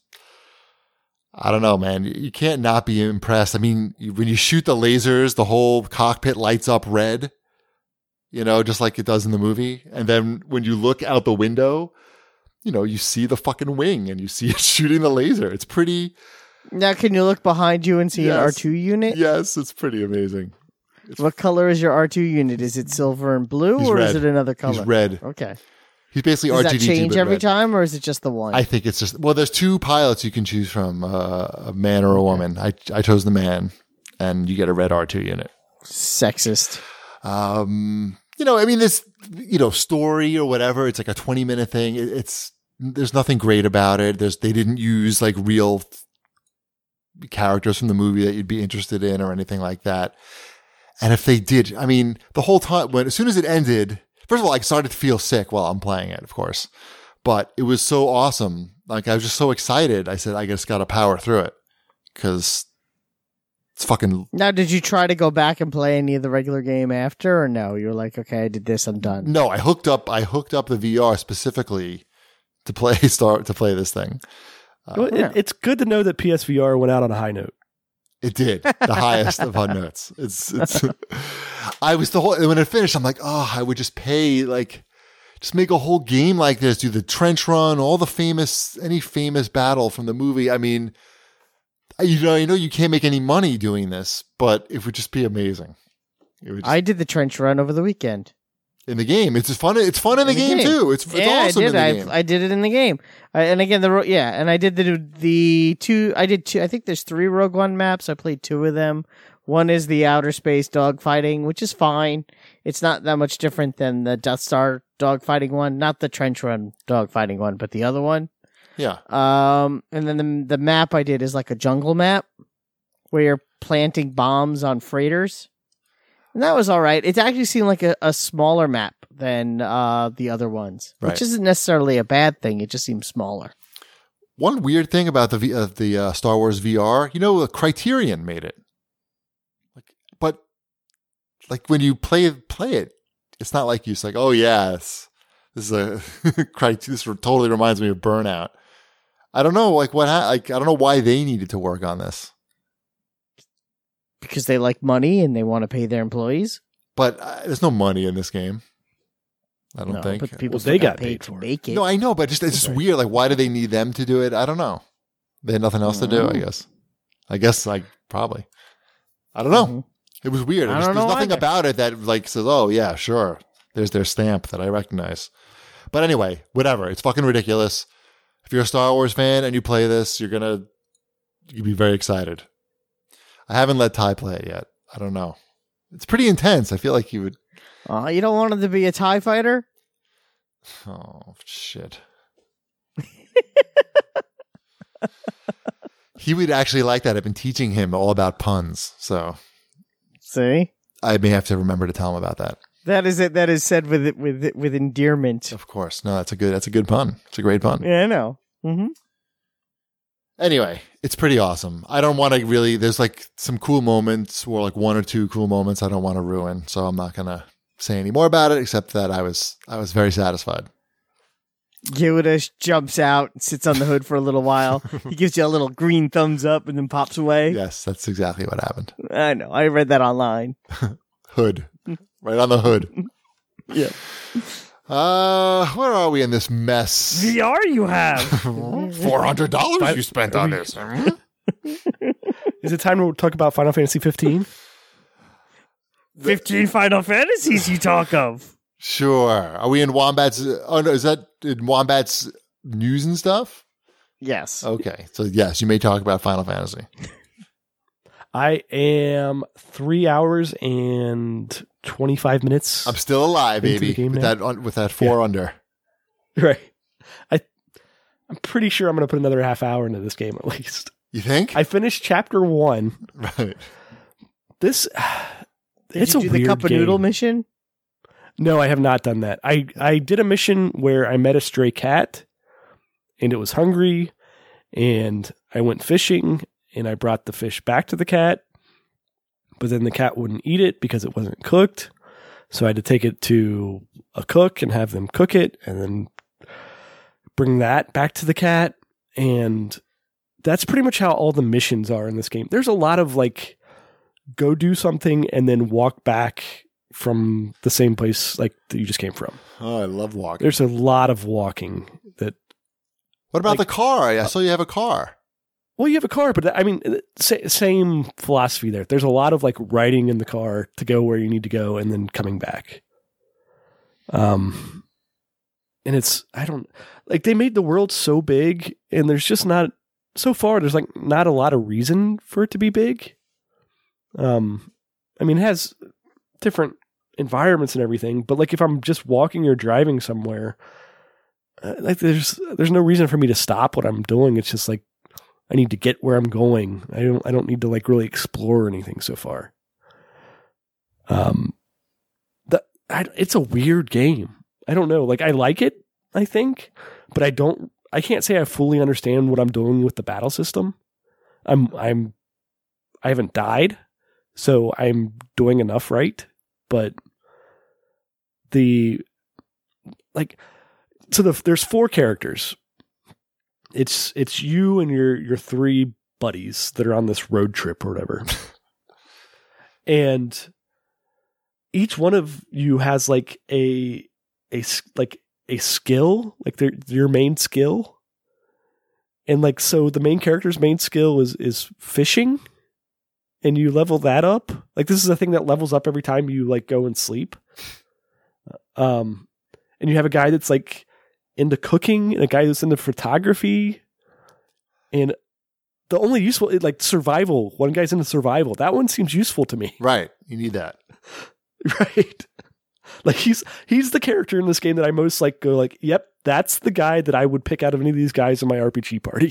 I don't know, man. You can't not be impressed. I mean, you- when you shoot the lasers, the whole cockpit lights up red. You know, just like it does in the movie. And then when you look out the window, you know, you see the fucking wing and you see it shooting the laser. It's pretty, Now, can you look behind you and see Yes. an R two unit? yes, it's pretty amazing. What color is your R two unit? Is it silver and blue, He's or is red. it another color? He's red. Okay. He's basically Does R two D two. that change but every red. time, or is it just the one? I think it's just, well, there's two pilots you can choose from, uh, a man or a woman. I, I chose the man, and you get a red R two unit. Sexist. Um, you know, I mean, this, you know, story or whatever, it's like a twenty minute thing. It, it's, there's nothing great about it. There's, they didn't use like real characters from the movie that you'd be interested in or anything like that. And if they did, I mean, the whole time, when, as soon as it ended, first of all, I started to feel sick while I'm playing it, of course, but it was so awesome. Like, I was just so excited. I said, I just got to power through it because it's fucking. Now, did you try to go back and play any of the regular game after, or no? You were like, okay, I did this, I'm done. No, I hooked up. I hooked up the V R specifically to play start to play this thing. Well, yeah. it, it's good to know that P S V R went out on a high note. It did the highest of high notes. It's. It's. I was the whole when it finished. I'm like, oh, I would just pay like, just make a whole game like this. Do the trench run, all the famous, any famous battle from the movie. I mean, you know, you know, you can't make any money doing this, but it would just be amazing. It would just, I did the trench run over the weekend. in the game. It's just fun. It's fun in the, In the game, game. too. It's, it's yeah, awesome I in did. the I, game. I did it in the game. I, and again, the ro- yeah, and I did the the two. I did two. I think there's three Rogue One maps. I played two of them. One is the outer space dogfighting, which is fine. It's not that much different than the Death Star dogfighting one, not the trench run dogfighting one, but the other one. yeah. Um, and then the the map I did is like a jungle map where you're planting bombs on freighters, and that was all right. It actually seemed like a, a smaller map than uh the other ones, Right. which isn't necessarily a bad thing. It just seems smaller. One weird thing about the v, uh, the uh, Star Wars V R, you know, Criterion made it. Like, but like when you play play it, it's not like you it's like, oh yes, this is a Crit- this totally reminds me of Burnout. I don't know, like what, ha- like I don't know why they needed to work on this, Because they like money and they want to pay their employees. but uh, there's no money in this game. I don't No, think. but people Well, still they got got paid paid to for it. make it. No, I know, but just it's just Right. weird. Like, why do they need them to do it? I don't know. They had nothing else to do. I Mm. guess. I guess like probably. I don't know. Mhm. It was weird. It I was- don't there's know nothing either. about it that like says, "Oh yeah, sure." There's their stamp that I recognize. But anyway, whatever. It's fucking ridiculous. If you're a Star Wars fan and you play this, you're gonna you'll be very excited. I haven't let Ty play it yet. I don't know. It's pretty intense. I feel like you would. Uh, you don't want him to be a TIE fighter? Oh shit. He would actually like that. I've been teaching him all about puns, so See? I may have to remember to tell him about that. That is it. That is said with with with endearment. Of course. No, that's a good that's a good pun. It's a great pun. Yeah, I know. Mm-hmm. Anyway, it's pretty awesome. I don't want to really there's like some cool moments or like one or two cool moments I don't want to ruin, so I'm not going to say any more about it except that I was I was very satisfied. Yoda jumps out, sits on the hood for a little while. He gives you a little green thumbs up and then pops away. Yes, that's exactly what happened. I know. I read that online. Hood. Right on the hood. Yeah. Uh, where are we in this mess? V R you have. Four hundred dollars you spent on this. Is it time to talk about Final Fantasy fifteen? fifteen Final Fantasies you talk of. Sure. Are we in Wombat's? Oh no, is that in Wombat's news and stuff? Yes. Okay, so yes, you may talk about Final Fantasy. I am three hours and twenty-five minutes. I'm still alive, Into the baby. game With now? that, un- with that four under. Right. I, I'm pretty sure I'm going to put another half hour into this game at least. You think? I finished chapter one. right. This Did it's you a do weird the cup of game. noodle mission? No, I have not done that. I, I did a mission where I met a stray cat and it was hungry and I went fishing and I brought the fish back to the cat, but then the cat wouldn't eat it because it wasn't cooked. So I had to take it to a cook and have them cook it and then bring that back to the cat. And that's pretty much how all the missions are in this game. There's a lot of like, go do something and then walk back from the same place like that you just came from. Oh, I love walking. There's a lot of walking that. What about like, the car? I saw you have a car. Well, you have a car, but I mean, sa- same philosophy there. There's a lot of like riding in the car to go where you need to go and then coming back. Um, and it's, I don't, like they made the world so big and there's just not, so far, there's like not a lot of reason for it to be big. Um, I mean, it has different environments and everything, but like if I'm just walking or driving somewhere, uh, like there's, there's no reason for me to stop what I'm doing. It's just like, I need to get where I'm going. I don't I don't need to like really explore anything so far. Um the I, it's a weird game. I don't know. Like I like it, I think, but I don't I can't say I fully understand what I'm doing with the battle system. I'm I'm I haven't died, so I'm doing enough right, but the like so the there's four characters. It's it's you and your your three buddies that are on this road trip or whatever. And each one of you has like a a like a skill, like their your main skill. And like so the main character's main skill is is fishing, and you level that up. Like this is a thing that levels up every time you like go and sleep. Um and you have a guy that's like into cooking and a guy that's into photography, and the only useful like survival. One guy's into survival. That one seems useful to me. Right. You need that. Right. Like he's he's the character in this game that I most like go like, yep, that's the guy that I would pick out of any of these guys in my R P G party.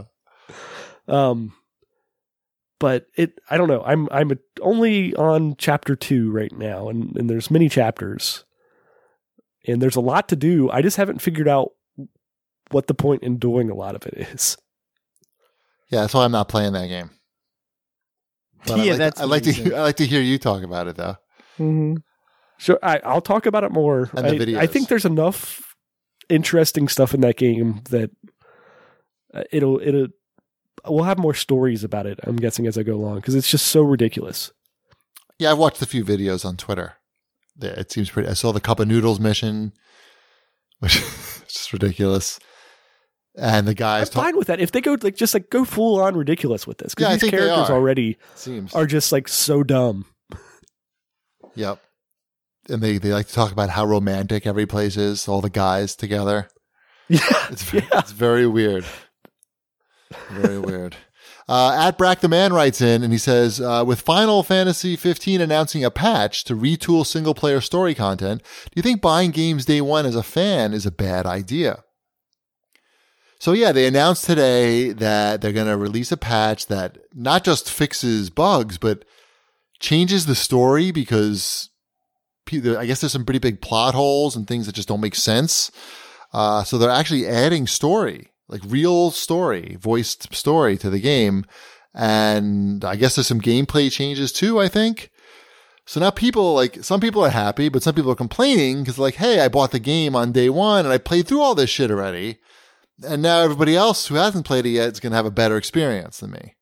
um but it I don't know. I'm I'm a, only on chapter two right now, and, and there's many chapters. And there's a lot to do. I just haven't figured out what the point in doing a lot of it is. Yeah, that's why I'm not playing that game. But Yeah, I like, that's I like amazing. to I like to hear you talk about it though. Mm-hmm. So I, I'll talk about it more. And the I, videos. I think there's enough interesting stuff in that game that uh, it'll it'll we'll have more stories about it. I'm guessing as I go along because it's just so ridiculous. Yeah, I've watched a few videos on Twitter. Yeah, it seems pretty. I saw the cup of noodles mission, which is just ridiculous. And the I'm guys talk- fine with that if they go like just like go full on ridiculous with this because Yeah, I these think they characters are. already seems are just like so dumb. Yep. And they, they like to talk about how romantic every place is, all the guys together. Yeah, It's, yeah. it's very weird. Very weird. Uh, at Brack the Man writes in and he says, uh, with Final Fantasy fifteen announcing a patch to retool single player story content, do you think buying games day one as a fan is a bad idea? So yeah, they announced today that they're going to release a patch that not just fixes bugs, but changes the story because I guess there's some pretty big plot holes and things that just don't make sense. Uh, so they're actually adding story, like real story, voiced story to the game. And I guess there's some gameplay changes too, I think. So now people, like, some people are happy, but some people are complaining because like, hey, I bought the game on day one and I played through all this shit already. And now everybody else who hasn't played it yet is going to have a better experience than me.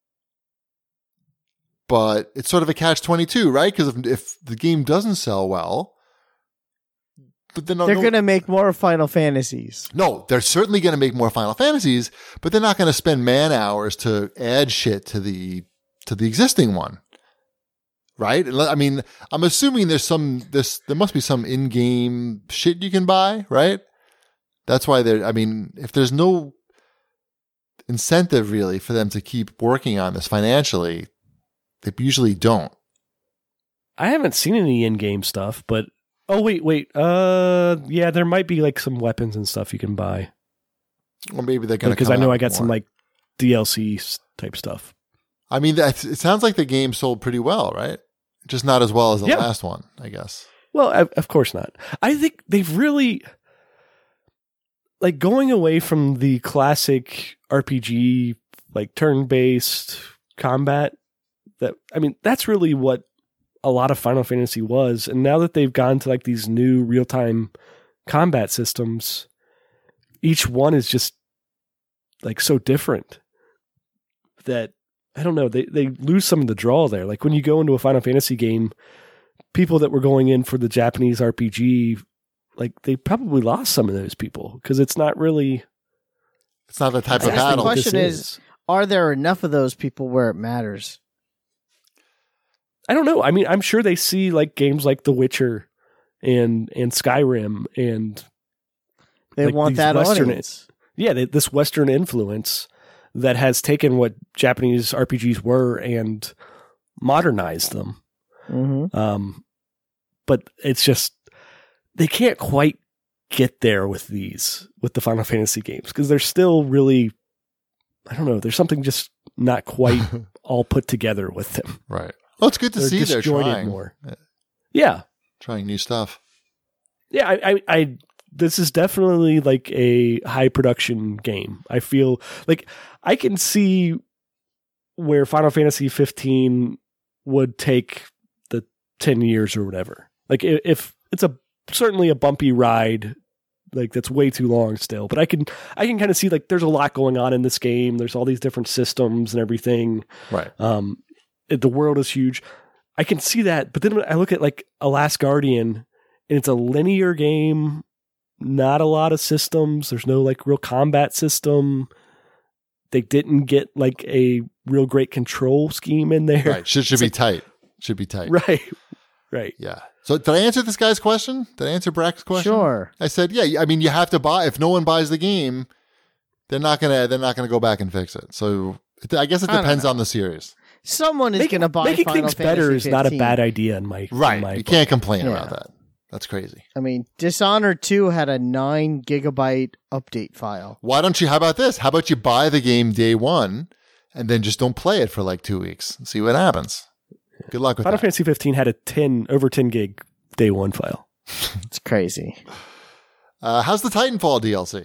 But it's sort of a catch twenty-two, right? Because if, if the game doesn't sell well, but then They're no, going to make more Final Fantasies. no, they're certainly going to make more Final Fantasies, but they're not going to spend man hours to add shit to the to the existing one, right? I mean, I'm assuming there's some this there must be some in-game shit you can buy, right? That's why they're. I mean, if there's no incentive really for them to keep working on this financially, they usually don't. I haven't seen any in-game stuff, but oh wait, wait, uh, yeah, there might be like some weapons and stuff you can buy Or maybe they're going to because I know I got some like D L C type stuff. I mean, that, it sounds like the game sold pretty well, right? just not as well as the Yeah. last one, I guess. Well, of, of course not. I think they've really like going away from the classic R P G, like turn-based combat. That I mean, that's really what a lot of Final Fantasy was. And now that they've gone to like these new real-time combat systems, each one is just like so different that I don't know, they they lose some of the draw there. Like when you go into a Final Fantasy game, people that were going in for the Japanese R P G, like they probably lost some of those people because it's not really. It's not the type I of guess the battle. question this is, are there enough of those people where it matters? I don't know. I mean, I'm sure they see like games like The Witcher and and Skyrim and They like want these that Western- audience. yeah, they, this Western influence that has taken what Japanese R P Gs were and modernized them. Mm-hmm. Um, but it's just they can't quite get there with these with the Final Fantasy games because they're still really, I don't know. There's something just not quite all put together with them. Right. Well, it's good to They're see they're disjointed trying more. Yeah, trying new stuff. yeah. I, I, I, this is definitely like a high production game. I feel like I can see where Final Fantasy fifteen would take the ten years or whatever. Like i- if it's a certainly a bumpy ride, like that's way too long still. But I can I can kind of see like there's a lot going on in this game. There's all these different systems and everything. Right. Um, it- the world is huge. I can see that, but then when I look at like A Last Guardian, and it's a linear game, not a lot of systems. There's no like real combat system. They didn't get like a real great control scheme in there. Right. Should should It's be like- tight. Should be tight. Right, right. Yeah. So did I answer this guy's question? Did I answer Brack's question? Sure. I said, yeah. I mean, you have to buy. If no one buys the game, they're not gonna. They're not gonna go back and fix it. So it, I guess it I don't depends know. on the series. Someone is Make- going to buy making Final things Fantasy better is not a fifteen. bad idea in my Right. In my You book. can't complain Yeah. about that. That's crazy. I mean, Dishonored two had a nine gigabyte update file. Why don't you? How about this? How about you buy the game day one, and then just don't play it for like two weeks and see what happens. Good luck with Final that. Fantasy fifteen had a ten over ten gig day one file. It's crazy. Uh, how's the Titanfall D L C?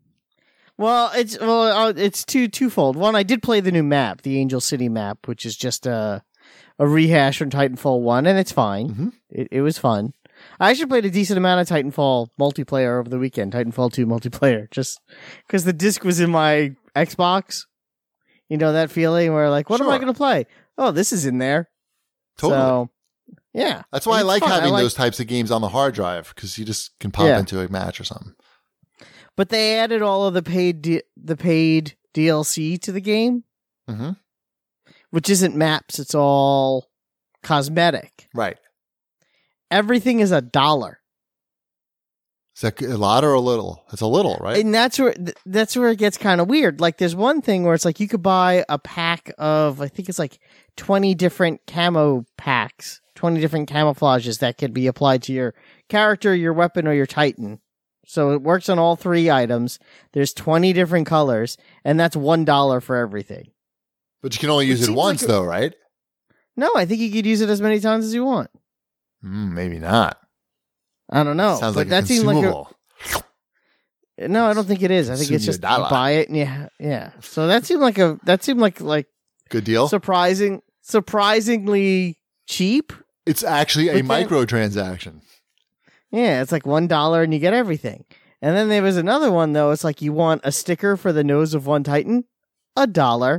Well, it's well, uh, it's two twofold. One, I did play the new map, the Angel City map, which is just a a rehash from Titanfall one, and it's fine. Mhm. It, it was fun. I actually played a decent amount of Titanfall multiplayer over the weekend. Titanfall two multiplayer, just because the disc was in my Xbox. You know that feeling where like, what am I Sure. going to play? Oh, this is in there. Totally. So, yeah, That's why I It's like fun. having like- those types of games on the hard drive because you just can pop Yeah. into a match or something. But they added all of the paid D- the paid D L C to the game, Mm-hmm. which isn't maps. It's all cosmetic. Right. Everything is a dollar, Is that a lot or a little? It's a little, right? and that's where th- that's where it gets kind of weird. Like, there's one thing where it's like you could buy a pack of, I think it's like twenty different camo packs, twenty different camouflages that could be applied to your character, your weapon, or your Titan. So it works on all three items. There's twenty different colors, and that's one dollar for everything. But you can only It use it seems once, like a- though, right? No, I think you could use it as many times as you want. Mm, maybe not. I don't know. Sounds but like a that seemed like a, consumable. no, I don't think it is. I think it's Consume just your you dollar. buy it and yeah, yeah. So that seemed like a that seemed like like Good deal. surprising, surprisingly cheap. It's actually a But then- microtransaction. Yeah, it's like one dollar and you get everything. And then there was another one though. It's like you want a sticker for the nose of one Titan, a dollar.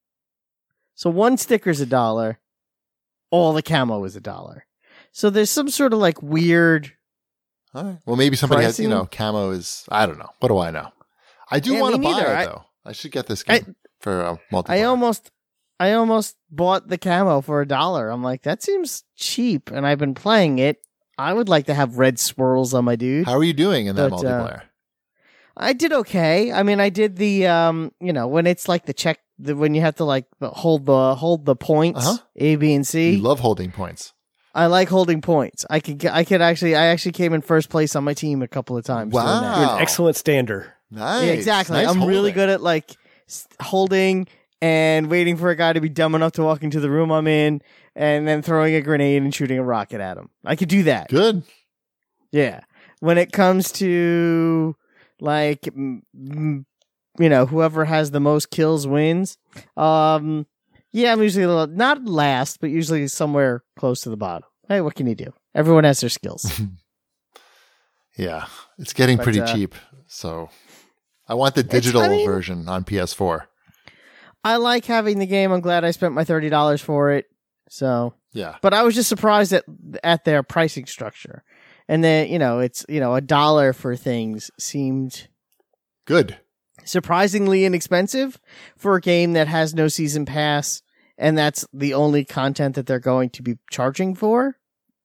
So one sticker's a dollar. All the camo is a dollar. So there's some sort of like weird. All right. Well, maybe somebody has, you Pricing? know, camo is, I don't know. What do I know? I do Yeah, want to me buy neither. it, I- though. I should get this I- game for uh, multiplayer. I almost, I almost bought the camo for a dollar. I'm like, that seems cheap, and I've been playing it. I would like to have red swirls on my dude. How are you doing in that But, uh, multiplayer? I did okay. I mean, I did the, um, you know, when it's like the check, the, when you have to like hold the hold the points, Uh-huh. A, B, and C. You love holding points. I like holding points. I could, I could actually, I actually came in first place on my team a couple of times. doing that. Wow. You're an excellent stander. Nice. Yeah, exactly. Nice I'm really holding. good at like s- holding and waiting for a guy to be dumb enough to walk into the room I'm in, and then throwing a grenade and shooting a rocket at them. I could do that. Good. Yeah. When it comes to like, m- m- you know, whoever has the most kills wins. Um, yeah, I'm usually a little, not last, but usually somewhere close to the bottom. Hey, what can you do? Everyone has their skills. Yeah, it's getting But, pretty uh, cheap. So I want the digital I mean- version on P S four. I like having the game. I'm glad I spent my thirty dollars for it. So, Yeah. but I was just surprised at at their pricing structure. And then, you know, it's, you know, a dollar for things seemed Good. surprisingly inexpensive for a game that has no season pass, and that's the only content that they're going to be charging for.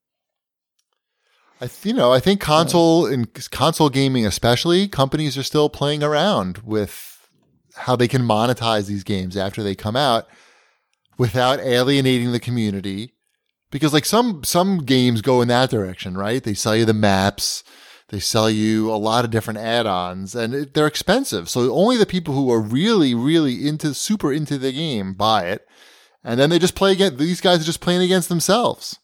I th- you know, I think console in console gaming especially, companies are still playing around with how they can monetize these games after they come out without alienating the community. Because like some some games go in that direction, right? They sell you the maps, they sell you a lot of different add-ons, and it, they're expensive. So only the people who are really, really into super into the game buy it, and then they just play against. These guys are just playing against themselves.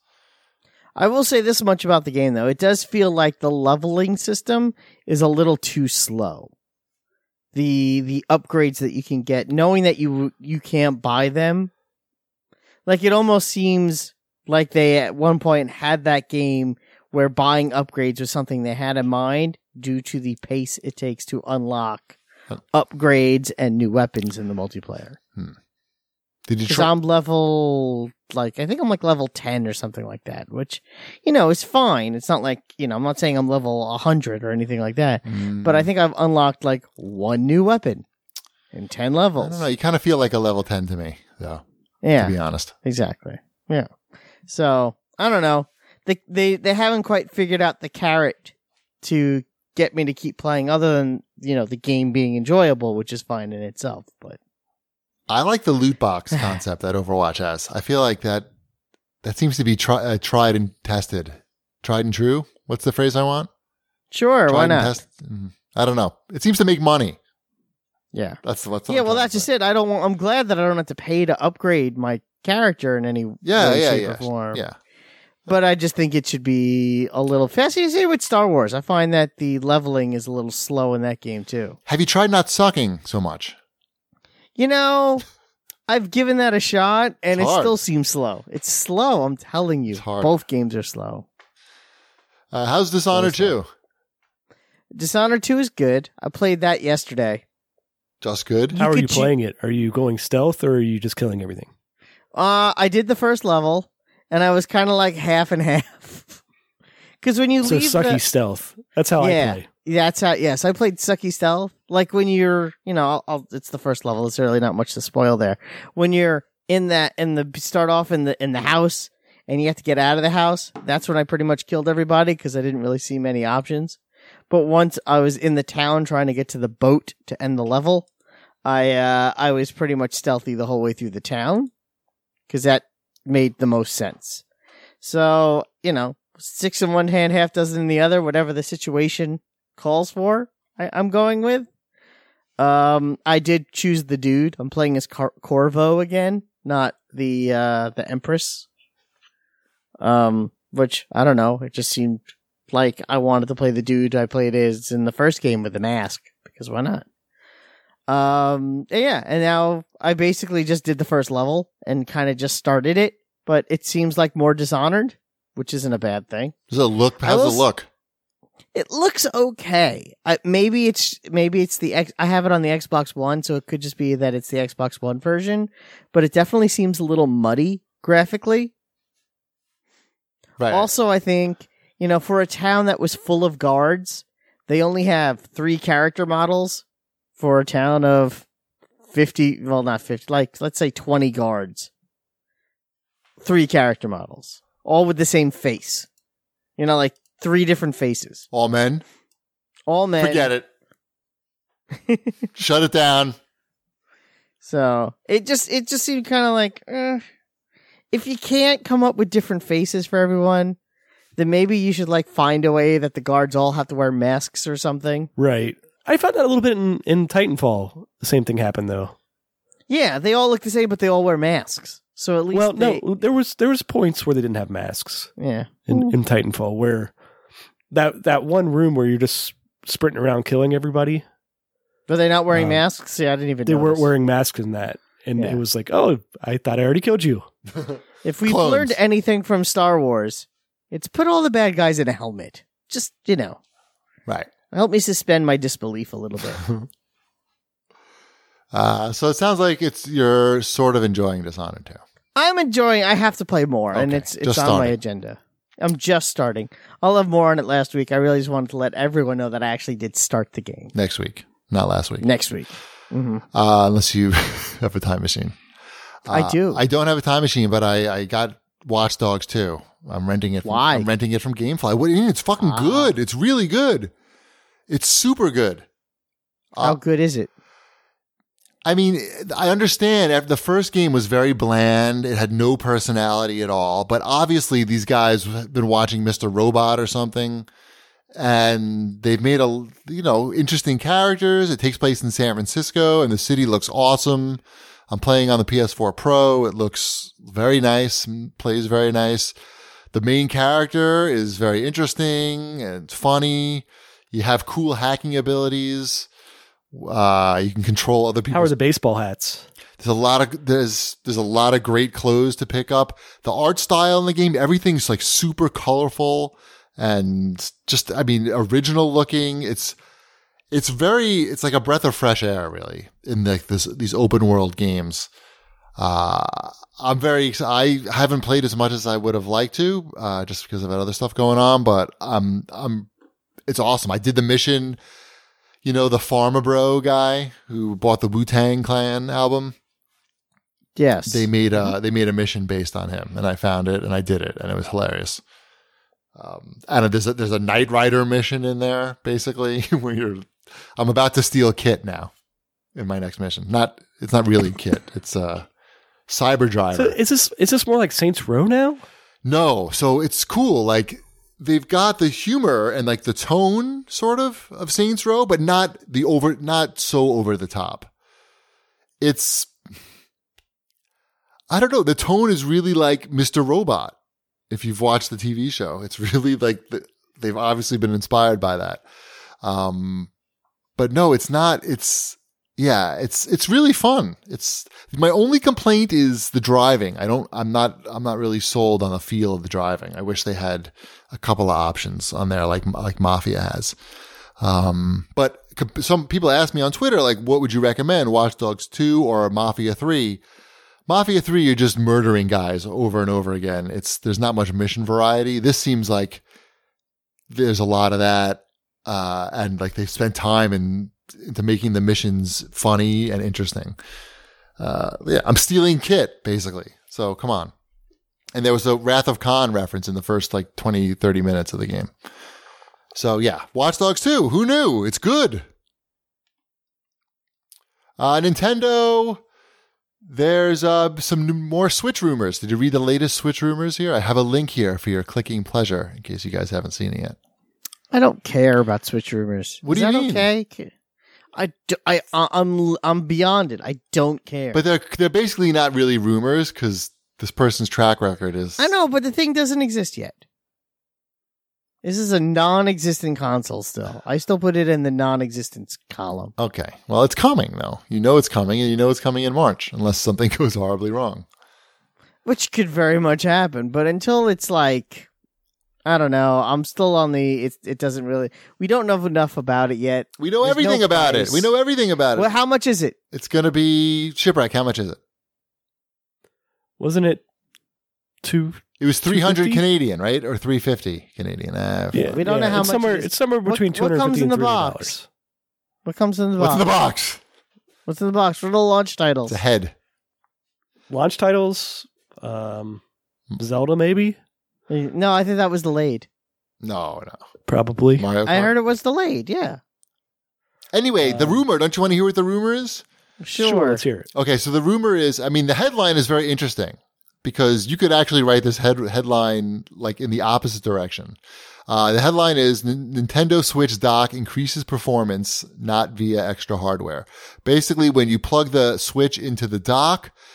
I will say this much about the game, though. It does feel like the leveling system is a little too slow. The the upgrades that you can get, knowing that you you can't buy them, like it almost seems like they at one point had that game where buying upgrades was something they had in mind due to the pace it takes to unlock upgrades and new weapons in the multiplayer. Hmm. Did you Because try? I'm level, like, I think I'm like level ten or something like that, which, you know, is fine. It's not like, you know, I'm not saying I'm level one hundred or anything like that, Mm, but I think I've unlocked like one new weapon in ten levels. I don't know. You kind of feel like a level ten to me, though. Yeah, To be honest. exactly. Yeah. So, I don't know. They, they, they haven't quite figured out the carrot to get me to keep playing other than, you know, the game being enjoyable, which is fine in itself, but. I like the loot box concept that Overwatch has. I feel like that that seems to be tri- uh, tried and tested. Tried and true? What's the phrase I want? Sure, Tried why and not? test- mm, I don't know. It seems to make money. Yeah. That's what's Yeah, well, that's just it. I don't want, I'm glad that I don't have to pay to upgrade my character in any Yeah, way, yeah, shape, yeah. or form. Yeah. But I just think it should be a little faster. You see with Star Wars, I find that the leveling is a little slow in that game too. Have you tried not sucking so much? You know, I've given that a shot, and It's it hard. still seems slow. It's slow, I'm telling you. It's hard. Both games are slow. Uh, how's Dishonored Slow, two? Dishonored two is good. I played that yesterday. Just good? You How are could you choo- playing it? Are you going stealth or are you just killing everything? Uh, I did the first level, and I was kind of like half and half. Because when you So leave sucky the... stealth. That's how Yeah. I play. That's how, yes, I played Sucky Stealth. Like when you're, you know, I'll, I'll, it's the first level. There's really not much to spoil there. When you're in that, in the, start off in the, in the house and you have to get out of the house, that's when I pretty much killed everybody because I didn't really see many options. But once I was in the town trying to get to the boat to end the level, I, uh, I was pretty much stealthy the whole way through the town because that made the most sense. So, you know, six in one hand, half dozen in the other, whatever the situation calls for, I, I'm going with. Um, I did choose the dude. I'm playing as Car- Corvo again, not the uh, the Empress. Um, which I don't know. It just seemed like I wanted to play the dude I played as in the first game with the mask because why not? Um, and yeah, and now I basically just did the first level and kind of just started it, but it seems like more Dishonored, which isn't a bad thing. Does it look? I How's will it s- look? It looks okay. I, maybe it's maybe it's the X, I have it on the Xbox One, so it could just be that it's the Xbox One version. But it definitely seems a little muddy graphically. Right. Also, I think you know for a town that was full of guards, they only have three character models for a town of fifty. Well, not fifty. Like let's say twenty guards. Three character models, all with the same face. You know, like. Three different faces. All men? All men. Forget it. Shut it down. So it just it just seemed kind of like eh. If you can't come up with different faces for everyone, then maybe you should like find a way that the guards all have to wear masks or something. Right. I found that a little bit in, in Titanfall. The same thing happened though. Yeah, they all look the same, but they all wear masks. So at least Well, they, no, there was there was points where they didn't have masks yeah. in, in Titanfall, where that that one room where you're just sprinting around killing everybody. Were they not wearing Uh, masks? See, I didn't even. They notice. weren't wearing masks in that, and Yeah. it was like, oh, I thought I already killed you. If we've Clones. learned anything from Star Wars, it's put all the bad guys in a helmet. Just you know, Right. help me suspend my disbelief a little bit. Uh, so it sounds like it's you're sort of enjoying Dishonored two. I'm enjoying. I have to play more, and Okay, it's it's just on my starting. agenda. I'm just starting. I'll have more on it last week. I really just wanted to let everyone know that I actually did start the game Next week, not last week. next week. hmm Uh, unless you have a time machine. I Uh, do. I don't have a time machine, but I, I got Watch Dogs two. I'm renting it. From, Why? I'm renting it from GameFly. What do you mean? It's fucking Ah. good. It's really good. It's super good. How Uh, good is it? I mean, I understand after the first game was very bland. It had no personality at all. But obviously, these guys have been watching Mister Robot or something, and they've made a you know interesting characters. It takes place in San Francisco, and the city looks awesome. I'm playing on the P S four Pro. It looks very nice, plays very nice. The main character is very interesting and it's funny. You have cool hacking abilities. Uh, you can control other people. How are the baseball hats? There's a lot of there's there's a lot of great clothes to pick up. The art style in the game, everything's like super colorful and just I mean original looking. It's it's very it's like a breath of fresh air, really, in the, this these open world games. Uh, I'm very ex- I haven't played as much as I would have liked to, uh, just because I've had other stuff going on. But I'm I'm it's awesome. I did the mission. You know, the Pharma Bro guy who bought the Wu-Tang Clan album. Yes. They made a they made a mission based on him, and I found it and I did it, and it was hilarious. Um, and there's a, there's a Knight Rider mission in there, basically, where you're. I'm about to steal Kit now in my next mission. Not it's not really Kit. It's uh, Cyber Driver. So is this is this more like Saints Row now? No, so it's cool. Like they've got the humor and like the tone, sort of, of Saints Row, but not the over, not so over the top. It's. I don't know. The tone is really like Mister Robot. If you've watched the T V show, it's really like the, they've obviously been inspired by that. Um, but no, it's not. It's yeah, it's it's really fun. It's my only complaint is the driving. I don't. I'm not. I'm not really sold on the feel of the driving. I wish they had a couple of options on there, like like Mafia has. Um, but some people ask me on Twitter, like, what would you recommend, Watch Dogs two or Mafia three? Mafia three, you're just murdering guys over and over again. It's there's not much mission variety. This seems like there's a lot of that, uh, and like they spent time in into making the missions funny and interesting. Uh, yeah, I'm stealing Kit basically. So come on. And there was a Wrath of Khan reference in the first like twenty, thirty minutes of the game. So yeah, Watch Dogs two. Who knew? It's good. Uh, Nintendo. There's uh, some new, more Switch rumors. Did you read the latest Switch rumors here? I have a link here for your clicking pleasure in case you guys haven't seen it yet. I don't care about Switch rumors. What Is do you that mean? Okay. I, do, I, I'm, I'm beyond it. I don't care. But they're they're basically not really rumors because this person's track record is. I know, but the thing doesn't exist yet. This is a non-existent console still. I still put it in the non-existence column. Okay. Well, it's coming though. You know it's coming, and you know it's coming in March, unless something goes horribly wrong. Which could very much happen, but until it's like, I don't know, I'm still on the, it, it doesn't really, we don't know enough about it yet. We know There's everything no about price. it. We know everything about it. Well, how much is it? It's going to be Shipwreck. How much is it? Wasn't it two? It was three hundred two fifty? Canadian, right? Or three fifty Canadian. Ah, Yeah, We don't yeah, know how it's much Somewhere, it is. it's somewhere What- between what two hundred comes fifty in and the three hundred box? dollars. What comes in the What's box? in the box? What's in the box? What are the launch titles? It's a head. Launch titles, um, Zelda maybe, No, I think that was delayed. No, no. probably. Mario Kart. I heard it was delayed, yeah. Anyway, the Um, rumor. Don't you want to hear what the rumor is? Sure. let's hear it. Okay, so the rumor is, I mean, the headline is very interesting because you could actually write this head, headline like in the opposite direction. Uh, the headline is N- Nintendo Switch dock increases performance, not via extra hardware. Basically, when you plug the Switch into the dock,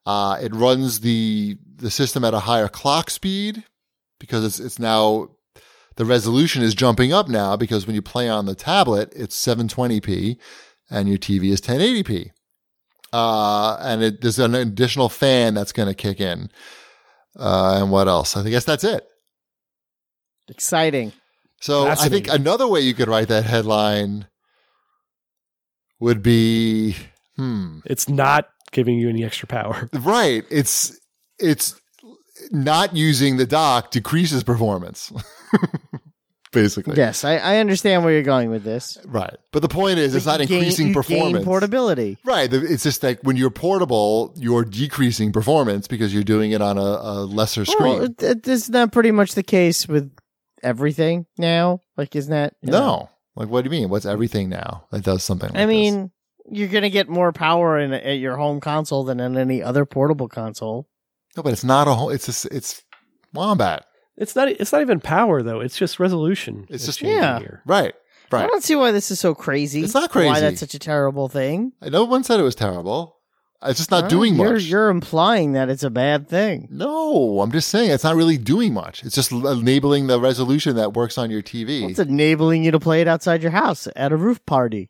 Uh, it runs the the system at a higher clock speed because it's it's now the resolution is jumping up now because when you play on the tablet, it's seven twenty p and your T V is ten eighty p. Uh, and it, there's an additional fan that's going to kick in. Uh, and what else? I guess that's it. Exciting. So I think another way you could write that headline would be, hmm. It's not giving you any extra power. Right. It's it's not using the dock decreases performance. Basically. Yes, I, I understand where you're going with this. Right. But the point is, it's not You gain- increasing you performance. Gain portability. Right. It's just like when you're portable, you're decreasing performance because you're doing it on a, a lesser screen. Well, it- it- isn't that pretty much the case with everything now? Like, isn't that? you know? No. Like, what do you mean? What's everything now that does something like I this? mean, you're going to get more power in at your home console than in any other portable console. No, but it's not a whole, it's just, it's Wombat. It's not. It's not even power though. It's just resolution. It's that's just- changing Yeah. here. Right. I Right. don't see why this is so crazy. It's not Why crazy. that's such a terrible thing. No one said it was terrible. It's just not Huh? doing you're, much. You're implying that it's a bad thing. No, I'm just saying it's not really doing much. It's just enabling the resolution that works on your T V. It's enabling you to play it outside your house at a roof party.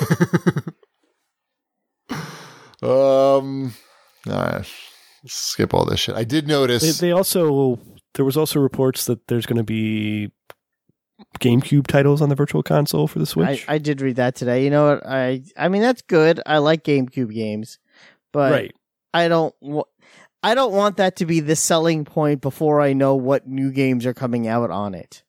um, all right. Skip all this shit. I did They, notice. they also there was also reports that there's going to be GameCube titles on the Virtual Console for the I, Switch. I did read that today. You know what? I I mean that's good. I like GameCube games, but right. I don't. wa- I don't want that to be the selling point before I know what new games are coming out on it.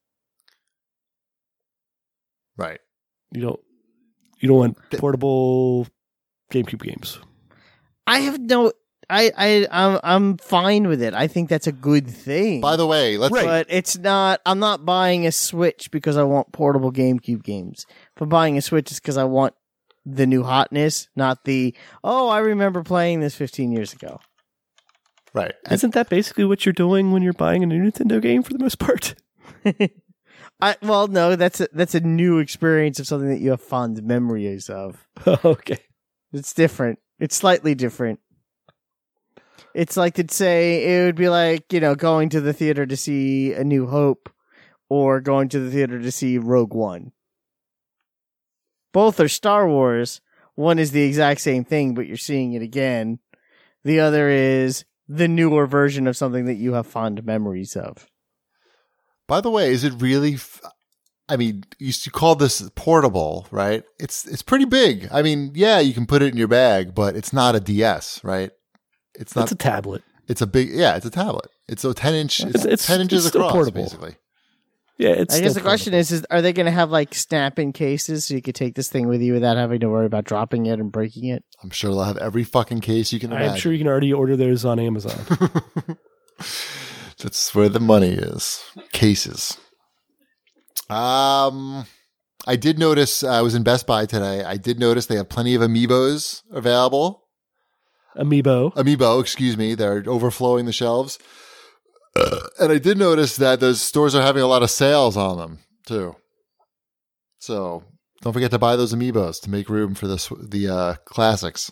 Right. You don't. You don't want portable GameCube games. I have no. I I I'm I'm fine with it. I think that's a good thing. By the way, let's. But it's not. I'm not buying a Switch because I want portable GameCube games. If I'm buying a Switch, it's because I want the new hotness, not the. Oh, I remember playing this fifteen years ago. Right. Isn't that basically what you're doing when you're buying a new Nintendo game for the most part? I well, no, that's a, that's a new experience of something that you have fond memories of. Okay. It's different. It's slightly different. It's like to say it would be like, you know, going to the theater to see A New Hope or going to the theater to see Rogue One. Both are Star Wars. One is the exact same thing, but you're seeing it again. The other is the newer version of something that you have fond memories of. By the way, is it really? F- I mean, you used to call this portable, right? It's it's pretty big. I mean, yeah, you can put it in your bag, but it's not a D S, right? It's not. It's a tablet. It's a big. Yeah, it's a tablet. It's a ten inch. It's, It's- it's- ten inches it's still across, portable. basically. Yeah, it's. I guess still the question portable. is, is are they going to have like snap-in cases so you could take this thing with you without having to worry about dropping it and breaking it? I'm sure they'll have every fucking case you can imagine. I'm sure you can already order those on Amazon. That's where the money is. Cases. Um, I did notice. I was in Best Buy today. I did notice they have plenty of Amiibos available. Amiibo. Amiibo, excuse me. They're overflowing the shelves. Uh, and I did notice that those stores are having a lot of sales on them too. So don't forget to buy those Amiibos to make room for the sw- the uh, classics.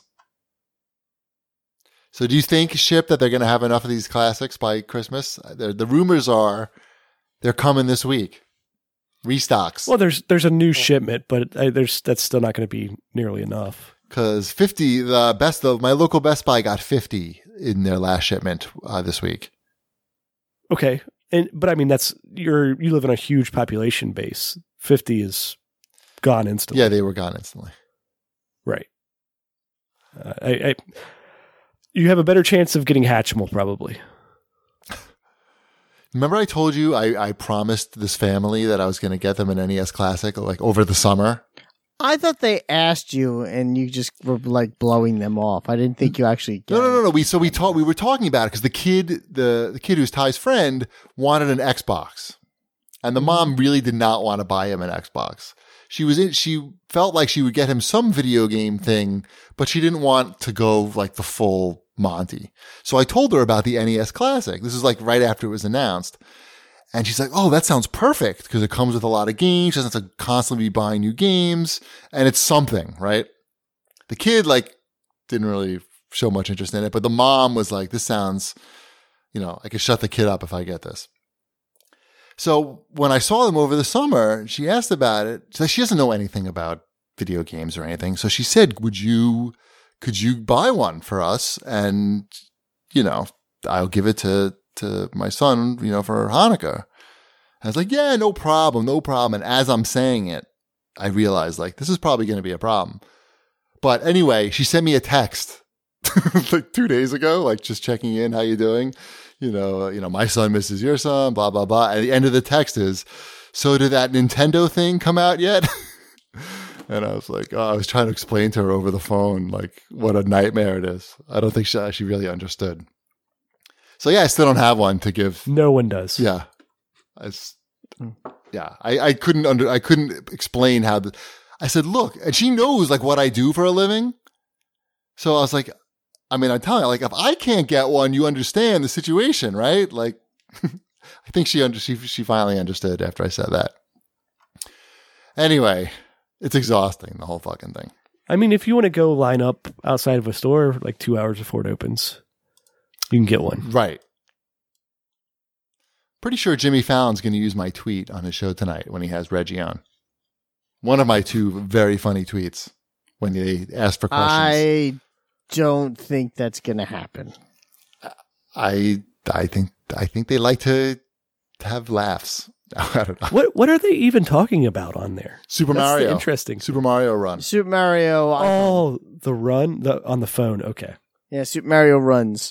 So do you think, Ship, that they're going to have enough of these classics by Christmas? The, the rumors are they're coming this week. Restocks. Well, there's there's a new shipment, but I, there's that's still not going to be nearly enough. Because fifty, the best of my local Best Buy got fifty in their last shipment uh, this week. Okay, and but I mean that's you're you live in a huge population base. Fifty is gone instantly. Yeah, they were gone instantly. Right. Uh, I, I you have a better chance of getting Hatchimal probably. Remember I told you I, I promised this family that I was going to get them an N E S Classic like over the summer? I thought they asked you and you just were like blowing them off. I didn't think you actually. No, no, no, no. We so we talked. We were talking about it because the kid, the the kid who's Ty's friend, wanted an Xbox, and the mom really did not want to buy him an Xbox. She was in. She felt like she would get him some video game thing, but she didn't want to go like the full Monty. So I told her about the N E S Classic. This is like right after it was announced. And she's like, oh, that sounds perfect because it comes with a lot of games. She doesn't have to constantly be buying new games. And it's something, right? The kid, like, didn't really show much interest in it. But the mom was like, this sounds, you know, I could shut the kid up if I get this. So when I saw them over the summer, she asked about it. So she doesn't know anything about video games or anything. So she said, would you, could you buy one for us? And, you know, I'll give it to, to my son, you know, for Hanukkah. I was like, yeah, no problem, no problem. And as I'm saying it, I realized like, this is probably going to be a problem. But anyway, she sent me a text like two days ago, like just checking in. How you doing? You know, you know, my son misses your son, blah, blah, blah. And the end of the text is, so did that Nintendo thing come out yet? And I was like, oh, I was trying to explain to her over the phone, like what a nightmare it is. I don't think she, she really understood. So yeah, I still don't have one to give. No one does. Yeah. I, yeah. I, I couldn't under, I couldn't explain how the, I said, look, and she knows like what I do for a living. So I was like, I mean, I'm telling her, like, if I can't get one, you understand the situation, right? Like, I think she under, she, she finally understood after I said that. Anyway, it's exhausting, the whole fucking thing. I mean, if you want to go line up outside of a store like two hours before it opens, you can get one. Right. Pretty sure Jimmy Fallon's going to use my tweet on his show tonight when he has Reggie on. One of my two very funny tweets when they ask for questions. I don't think that's going to happen. I I think I think they like to have laughs. I don't know. What what are they even talking about on there? Super That's Mario. the interesting. Super Mario Run. Super Mario. Oh, the run the on the phone. Okay. Yeah, Super Mario runs.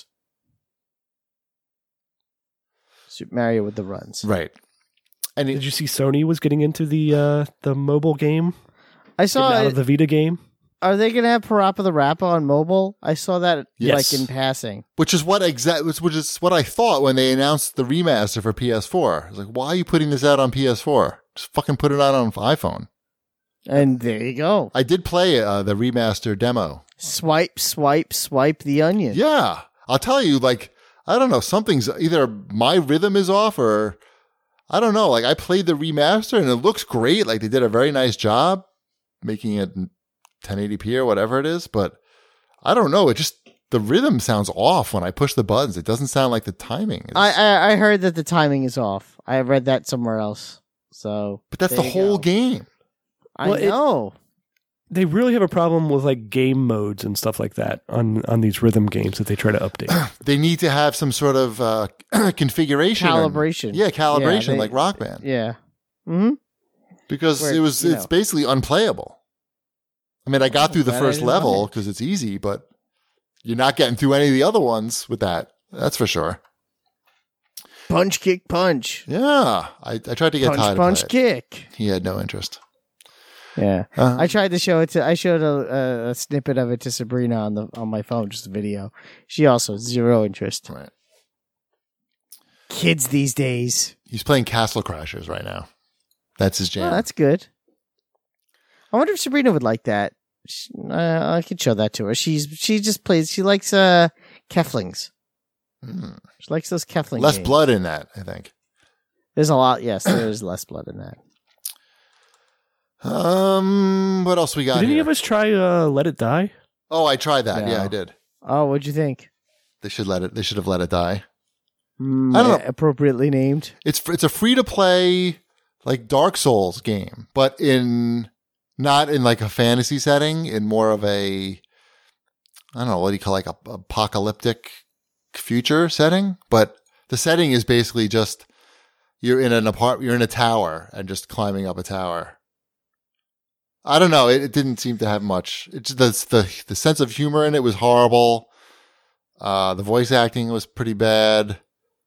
Super Mario with the runs. Right. And it, Did you see Sony was getting into the uh, the mobile game? I saw Getting out it. of the Vita game. Are they going to have Parappa the Rapper on mobile? I saw that Yes. like in passing. which is what exact which is what I thought when they announced the remaster for P S four. I was like, why are you putting this out on P S four? Just fucking put it out on iPhone. And there you go. I did play uh, the remaster demo. Swipe, swipe, swipe the onion. Yeah. I'll tell you, like, I don't know, something's either my rhythm is off or I don't know. Like, I played the remaster and it looks great. Like, they did a very nice job making it ten eighty p or whatever it is. But I don't know. It just, the rhythm sounds off when I push the buttons. It doesn't sound like the timing is. I, I I heard that the timing is off. I read that somewhere else. So, but that's there the you whole go. game. I Well, it- know. They really have a problem with like game modes and stuff like that on on these rhythm games that they try to update. They need to have some sort of uh, configuration. or- Calibration. yeah, calibration Yeah, they- like Rock Band. Yeah. Hmm. Because Where, it was, you it's know. basically unplayable. I mean, I got Oh, through the glad I first didn't know level that. because it's easy, but you're not getting through any of the other ones with that. That's for sure. Punch, kick, punch. Yeah. I, I tried to get Punch, Ty to punch, play it. kick. He had no interest. Yeah. Uh, I tried to show it to. I showed a, a, a snippet of it to Sabrina on the on my phone, just a video. She also zero interest. right. Kids these days. He's playing Castle Crashers right now. That's his jam. Oh, that's good. I wonder if Sabrina would like that. She, uh, I could show that to her. She's she just plays. She likes uh Keflings. Mm. She likes those Kefling. Less games. blood in that, I think. There's a lot. Yes, there is less blood in that. Um, what else we got Did any here? of us try uh, Let It Die? Oh, I tried that. No. Yeah, I did. Oh, what'd you think? They should let it. They should have let it die. Mm, I don't know. Appropriately named. It's it's a free to play like Dark Souls game, but in not in like a fantasy setting, in more of a I don't know what do you call like a apocalyptic future setting. But the setting is basically just you're in an apart you're in a tower and just climbing up a tower. I don't know. It, it didn't seem to have much. It's the the the sense of humor in it was horrible. Uh, the voice acting was pretty bad.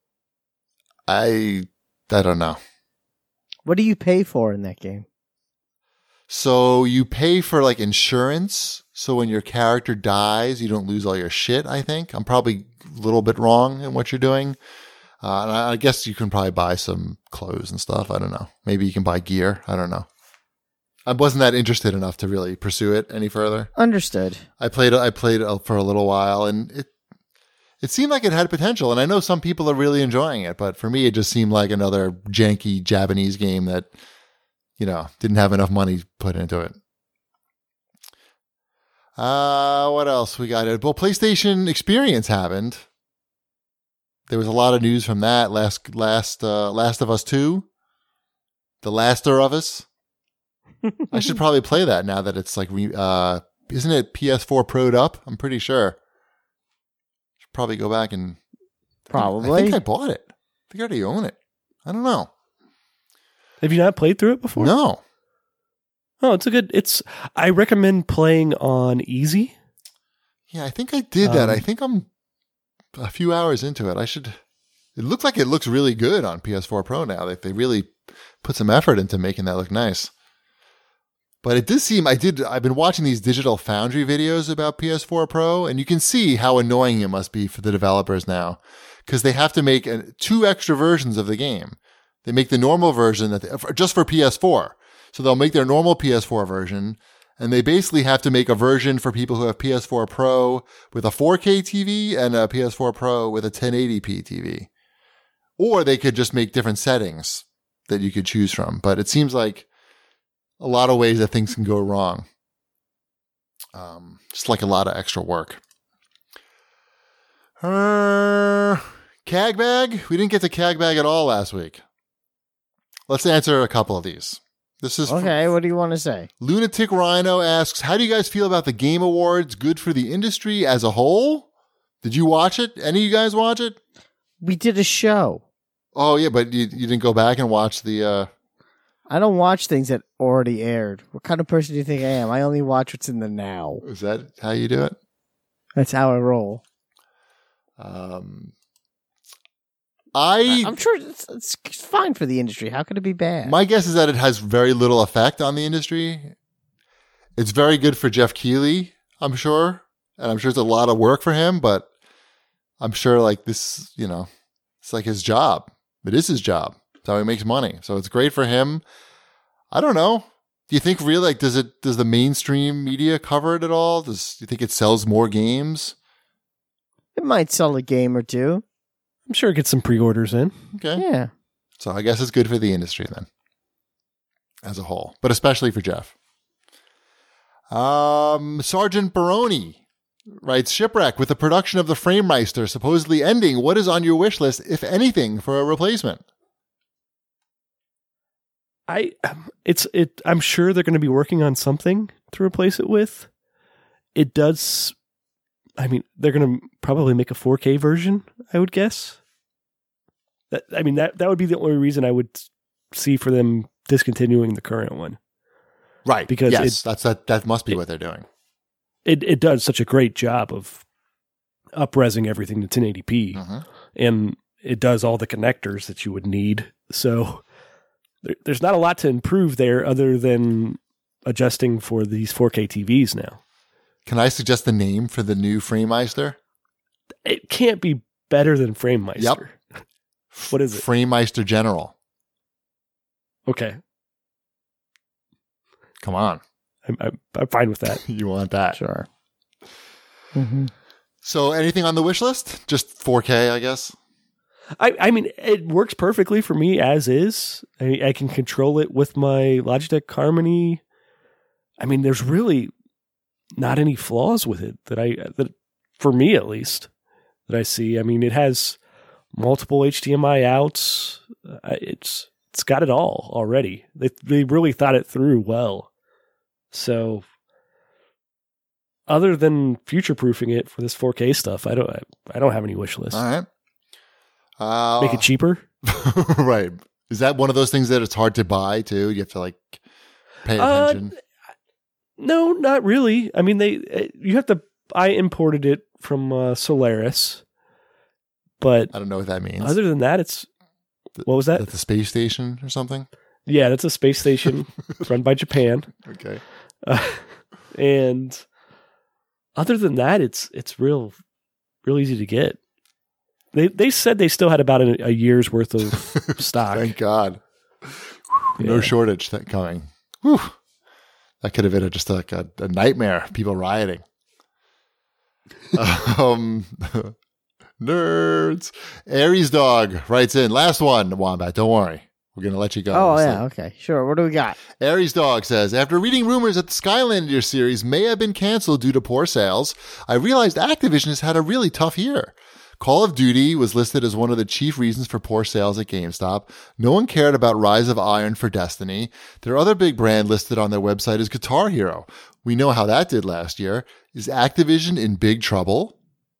I I don't know. What do you pay for in that game? So you pay for like insurance. So when your character dies, you don't lose all your shit, I think. I'm probably a little bit wrong in what you're doing. Uh, and I, I guess you can probably buy some clothes and stuff. I don't know. Maybe you can buy gear. I don't know. I wasn't that interested enough to really pursue it any further. Understood. I played I played it for a little while and it it seemed like it had potential. And I know some people are really enjoying it, but for me, it just seemed like another janky Japanese game that, you know, didn't have enough money put into it. Uh, what else we got? Well, PlayStation Experience happened. There was a lot of news from that. Last, last, uh, Last of Us two, The Laster of Us. I should probably play that now that it's like, re- uh, isn't it P S four Pro'd up? I'm pretty sure. Should probably go back and Probably. I think I bought it. I think I already own it. I don't know. Have you not played through it before? No. Oh, it's a good. It's. I recommend playing on easy. Yeah, I think I did that. Um, I think I'm a few hours into it. I should. It looks like it looks really good on P S four Pro now. They they really put some effort into making that look nice. But it did seem I did. I've been watching these Digital Foundry videos about P S four Pro, and you can see how annoying it must be for the developers now, because they have to make a, two extra versions of the game. They make the normal version that they, just for P S four. So they'll make their normal P S four version, and they basically have to make a version for people who have P S four Pro with a four K T V and a P S four Pro with a ten eighty p T V. Or they could just make different settings that you could choose from. But it seems like a lot of ways that things can go wrong. Um, just like a lot of extra work. Uh, Cag Bag? We didn't get to Cag Bag at all last week. Let's answer a couple of these. This is Okay, what do you want to say? Lunatic Rhino asks, how do you guys feel about the Game Awards? Good for the industry as a whole? Did you watch it? Any of you guys watch it? We did a show. Oh, yeah, but you, you didn't go back and watch the... Uh... I don't watch things that already aired. What kind of person do you think I am? I only watch what's in the now. Is that how you do it? That's how I roll. Um, I I'm sure it's, it's fine for the industry. How could it be bad? My guess is that it has very little effect on the industry. It's very good for Jeff Keighley, I'm sure. And I'm sure it's a lot of work for him, but I'm sure like this, you know, it's like his job. It is his job. It's how he makes money. So it's great for him. I don't know. Do you think really like, does it, does the mainstream media cover it at all? Does, do you think it sells more games? It might sell a game or two. I'm sure it gets some pre-orders in. Okay. Yeah. So I guess it's good for the industry then, as a whole, but especially for Jeff. Um, Sergeant Baroni writes, Shipwreck, with the production of the Framemeister supposedly ending, what is on your wish list, if anything, for a replacement? I, it's it. I'm sure they're going to be working on something to replace it with. It does. I mean, they're going to probably make a four K version, I would guess. That I mean, that that would be the only reason I would see for them discontinuing the current one. Right. Because yes, it, that's that. That must be it, what they're doing. It it does such a great job of up-resing everything to ten eighty p, Mm-hmm. and it does all the connectors that you would need. So there, there's not a lot to improve there other than adjusting for these four K T Vs now. Can I suggest the name for the new Framemeister? It can't be better than Framemeister. Yep. What is it? Framemeister General. Okay. Come on. I'm, I'm, I'm fine with that. You want that. Sure. Mm-hmm. So anything on the wish list? Just four K, I guess? I, I mean, it works perfectly for me as is. I, I can control it with my Logitech Harmony. I mean, there's really not any flaws with it that I, that for me at least, that I see. I mean, it has multiple H D M I outs. Uh, it's it's got it all already. They they really thought it through well. So, other than future proofing it for this four K stuff, I don't I, I don't have any wish list. All right. Uh, Make it cheaper. Right. Is that one of those things that it's hard to buy too? You have to like pay attention. Uh, no, not really. I mean, they you have to. I imported it from uh, Solaris, but I don't know what that means. other than that, it's what was that? That's the space station or something? Yeah, that's a space station run by Japan. Okay. Uh, and other than that, it's it's real real easy to get. They they said they still had about a, a year's worth of stock. Thank God. No Yeah. shortage that coming. Whew. That could have been a, just like a, a nightmare. People rioting. um, nerds. Aries Dog writes in. Last one, Wombat. Don't worry. We're going to let you go. Oh, So- yeah. Okay. Sure. What do we got? Aries Dog says, after reading rumors that the Skylander series may have been canceled due to poor sales, I realized Activision has had a really tough year. Call of Duty was listed as one of the chief reasons for poor sales at GameStop. No one cared about Rise of Iron for Destiny. Their other big brand listed on their website is Guitar Hero. We know how that did last year. Is Activision in big trouble?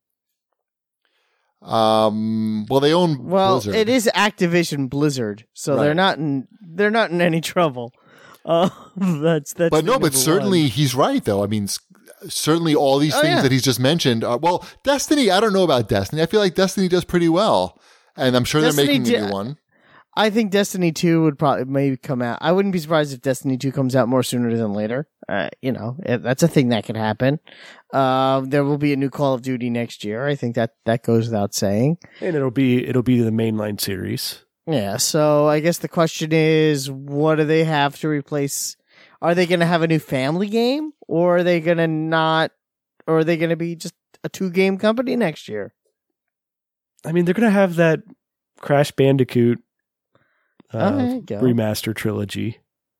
Um, well, they own Well, Blizzard. it is Activision Blizzard, so they're Right. not in they're not in any trouble. Uh, that's that's. But the no, but number certainly one. he's right, though. I mean, s- certainly all these Oh, things yeah. that he's just mentioned. Are, well, Destiny, I don't know about Destiny. I feel like Destiny does pretty well. And I'm sure Destiny they're making a di- new one. I think Destiny two would probably maybe come out. I wouldn't be surprised if Destiny two comes out more sooner than later. Uh, you know, it, that's a thing that could happen. Uh, there will be a new Call of Duty next year. I think that that goes without saying. And it'll be it'll be the mainline series. Yeah. So I guess the question is, what do they have to replace? Are they going to have a new family game, or are they going to not? Or are they going to be just a two game company next year? I mean, they're gonna have that Crash Bandicoot uh, Oh, there you go. remaster trilogy.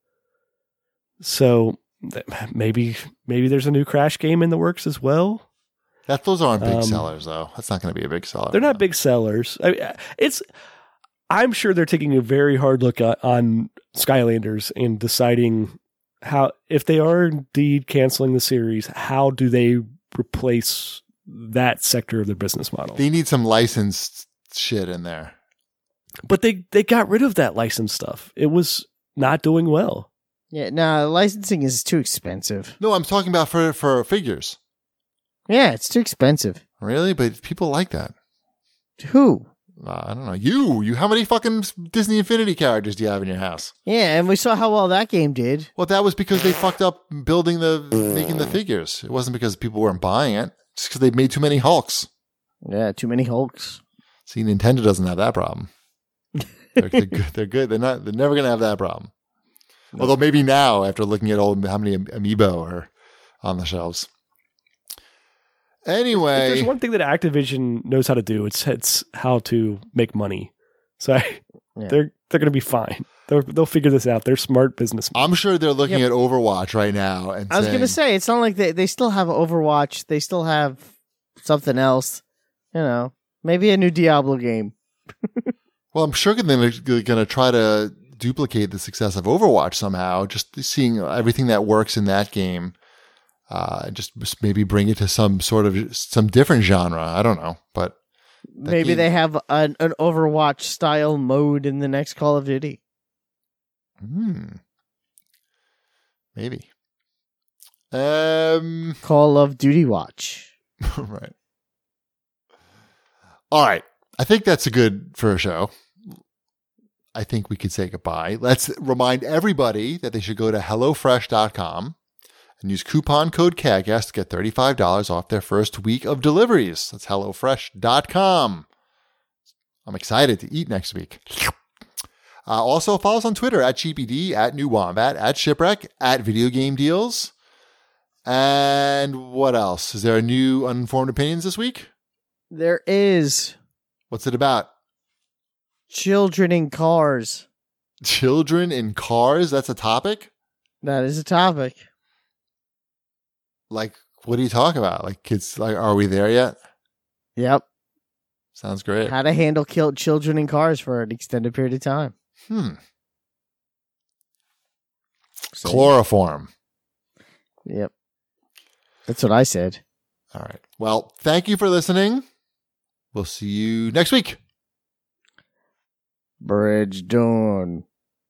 So th- maybe maybe there's a new Crash game in the works as well. That those aren't big Um, sellers, though. That's not going to be a big seller. They're not big sellers. I, it's. I'm sure they're taking a very hard look at, on Skylanders and deciding how, if they are indeed canceling the series, how do they replace that sector of their business model? They need some licensed shit in there. But they they got rid of that license stuff. It was not doing well. Yeah. No, licensing is too expensive. No, I'm talking about for for figures. Yeah, it's too expensive. Really? But people like that. Who? Uh, I don't know. You, you. How many fucking Disney Infinity characters do you have in your house? Yeah, and we saw how well that game did. Well, that was because they fucked up building the, making the figures. It wasn't because people weren't buying it. It's because they made too many Hulks. Yeah, too many Hulks. See, Nintendo doesn't have that problem. They're, they're good. They're good. They're not. They're never going to have that problem. Although maybe now, after looking at all how many am- amiibo are on the shelves. If Anyway, there's one thing that Activision knows how to do, it's it's how to make money. So I, Yeah. they're they're going to be fine. They'll they'll figure this out. They're smart businessmen. I'm sure they're looking Yep. at Overwatch right now and I was saying, gonna say it's not like they they still have Overwatch. They still have something else. You know, maybe a new Diablo game. well, I'm sure they're going to try to duplicate the success of Overwatch somehow. Just seeing everything that works in that game. Uh, just just maybe bring it to some sort of some different genre. I don't know, but that Maybe game- they have an, an Overwatch style mode in the next Call of Duty. Hmm. Maybe. Um. Call of Duty Watch. Right. All right. I think that's a good for a show. I think we could say goodbye. Let's remind everybody that they should go to hello fresh dot com and use coupon code CAGcast to get thirty-five dollars off their first week of deliveries. That's hello fresh dot com. I'm excited to eat next week. Uh, also, follow us on Twitter at G P D, at New Wombat, at Shipwreck, at Video Game Deals. And what else? Is there a new Uninformed Opinions this week? There is What's it about? children in cars. Children in cars? That's a topic? That is a topic. Like, what do you talk about? Like, kids, like, are we there yet? Yep. Sounds great. How to handle kill children in cars for an extended period of time. Hmm. So- Chloroform. Yep. That's what I said. All right. Well, thank you for listening. We'll see you next week. Bridge Dawn.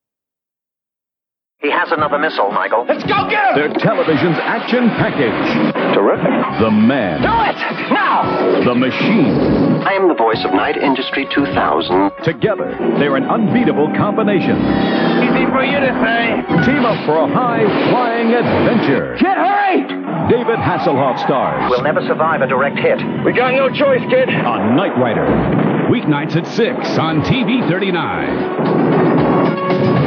He has another missile, Michael. Let's go get him! Their television's action package. Terrific. The Man. Do it! Now! The Machine. I am the voice of Night Industry two thousand. Together, they're an unbeatable combination. Easy for you to say. Team up for a high-flying adventure. Kid, hurry! David Hasselhoff stars We'll never survive a direct hit. We got no choice, kid. on Knight Rider. Weeknights at six on T V thirty-nine.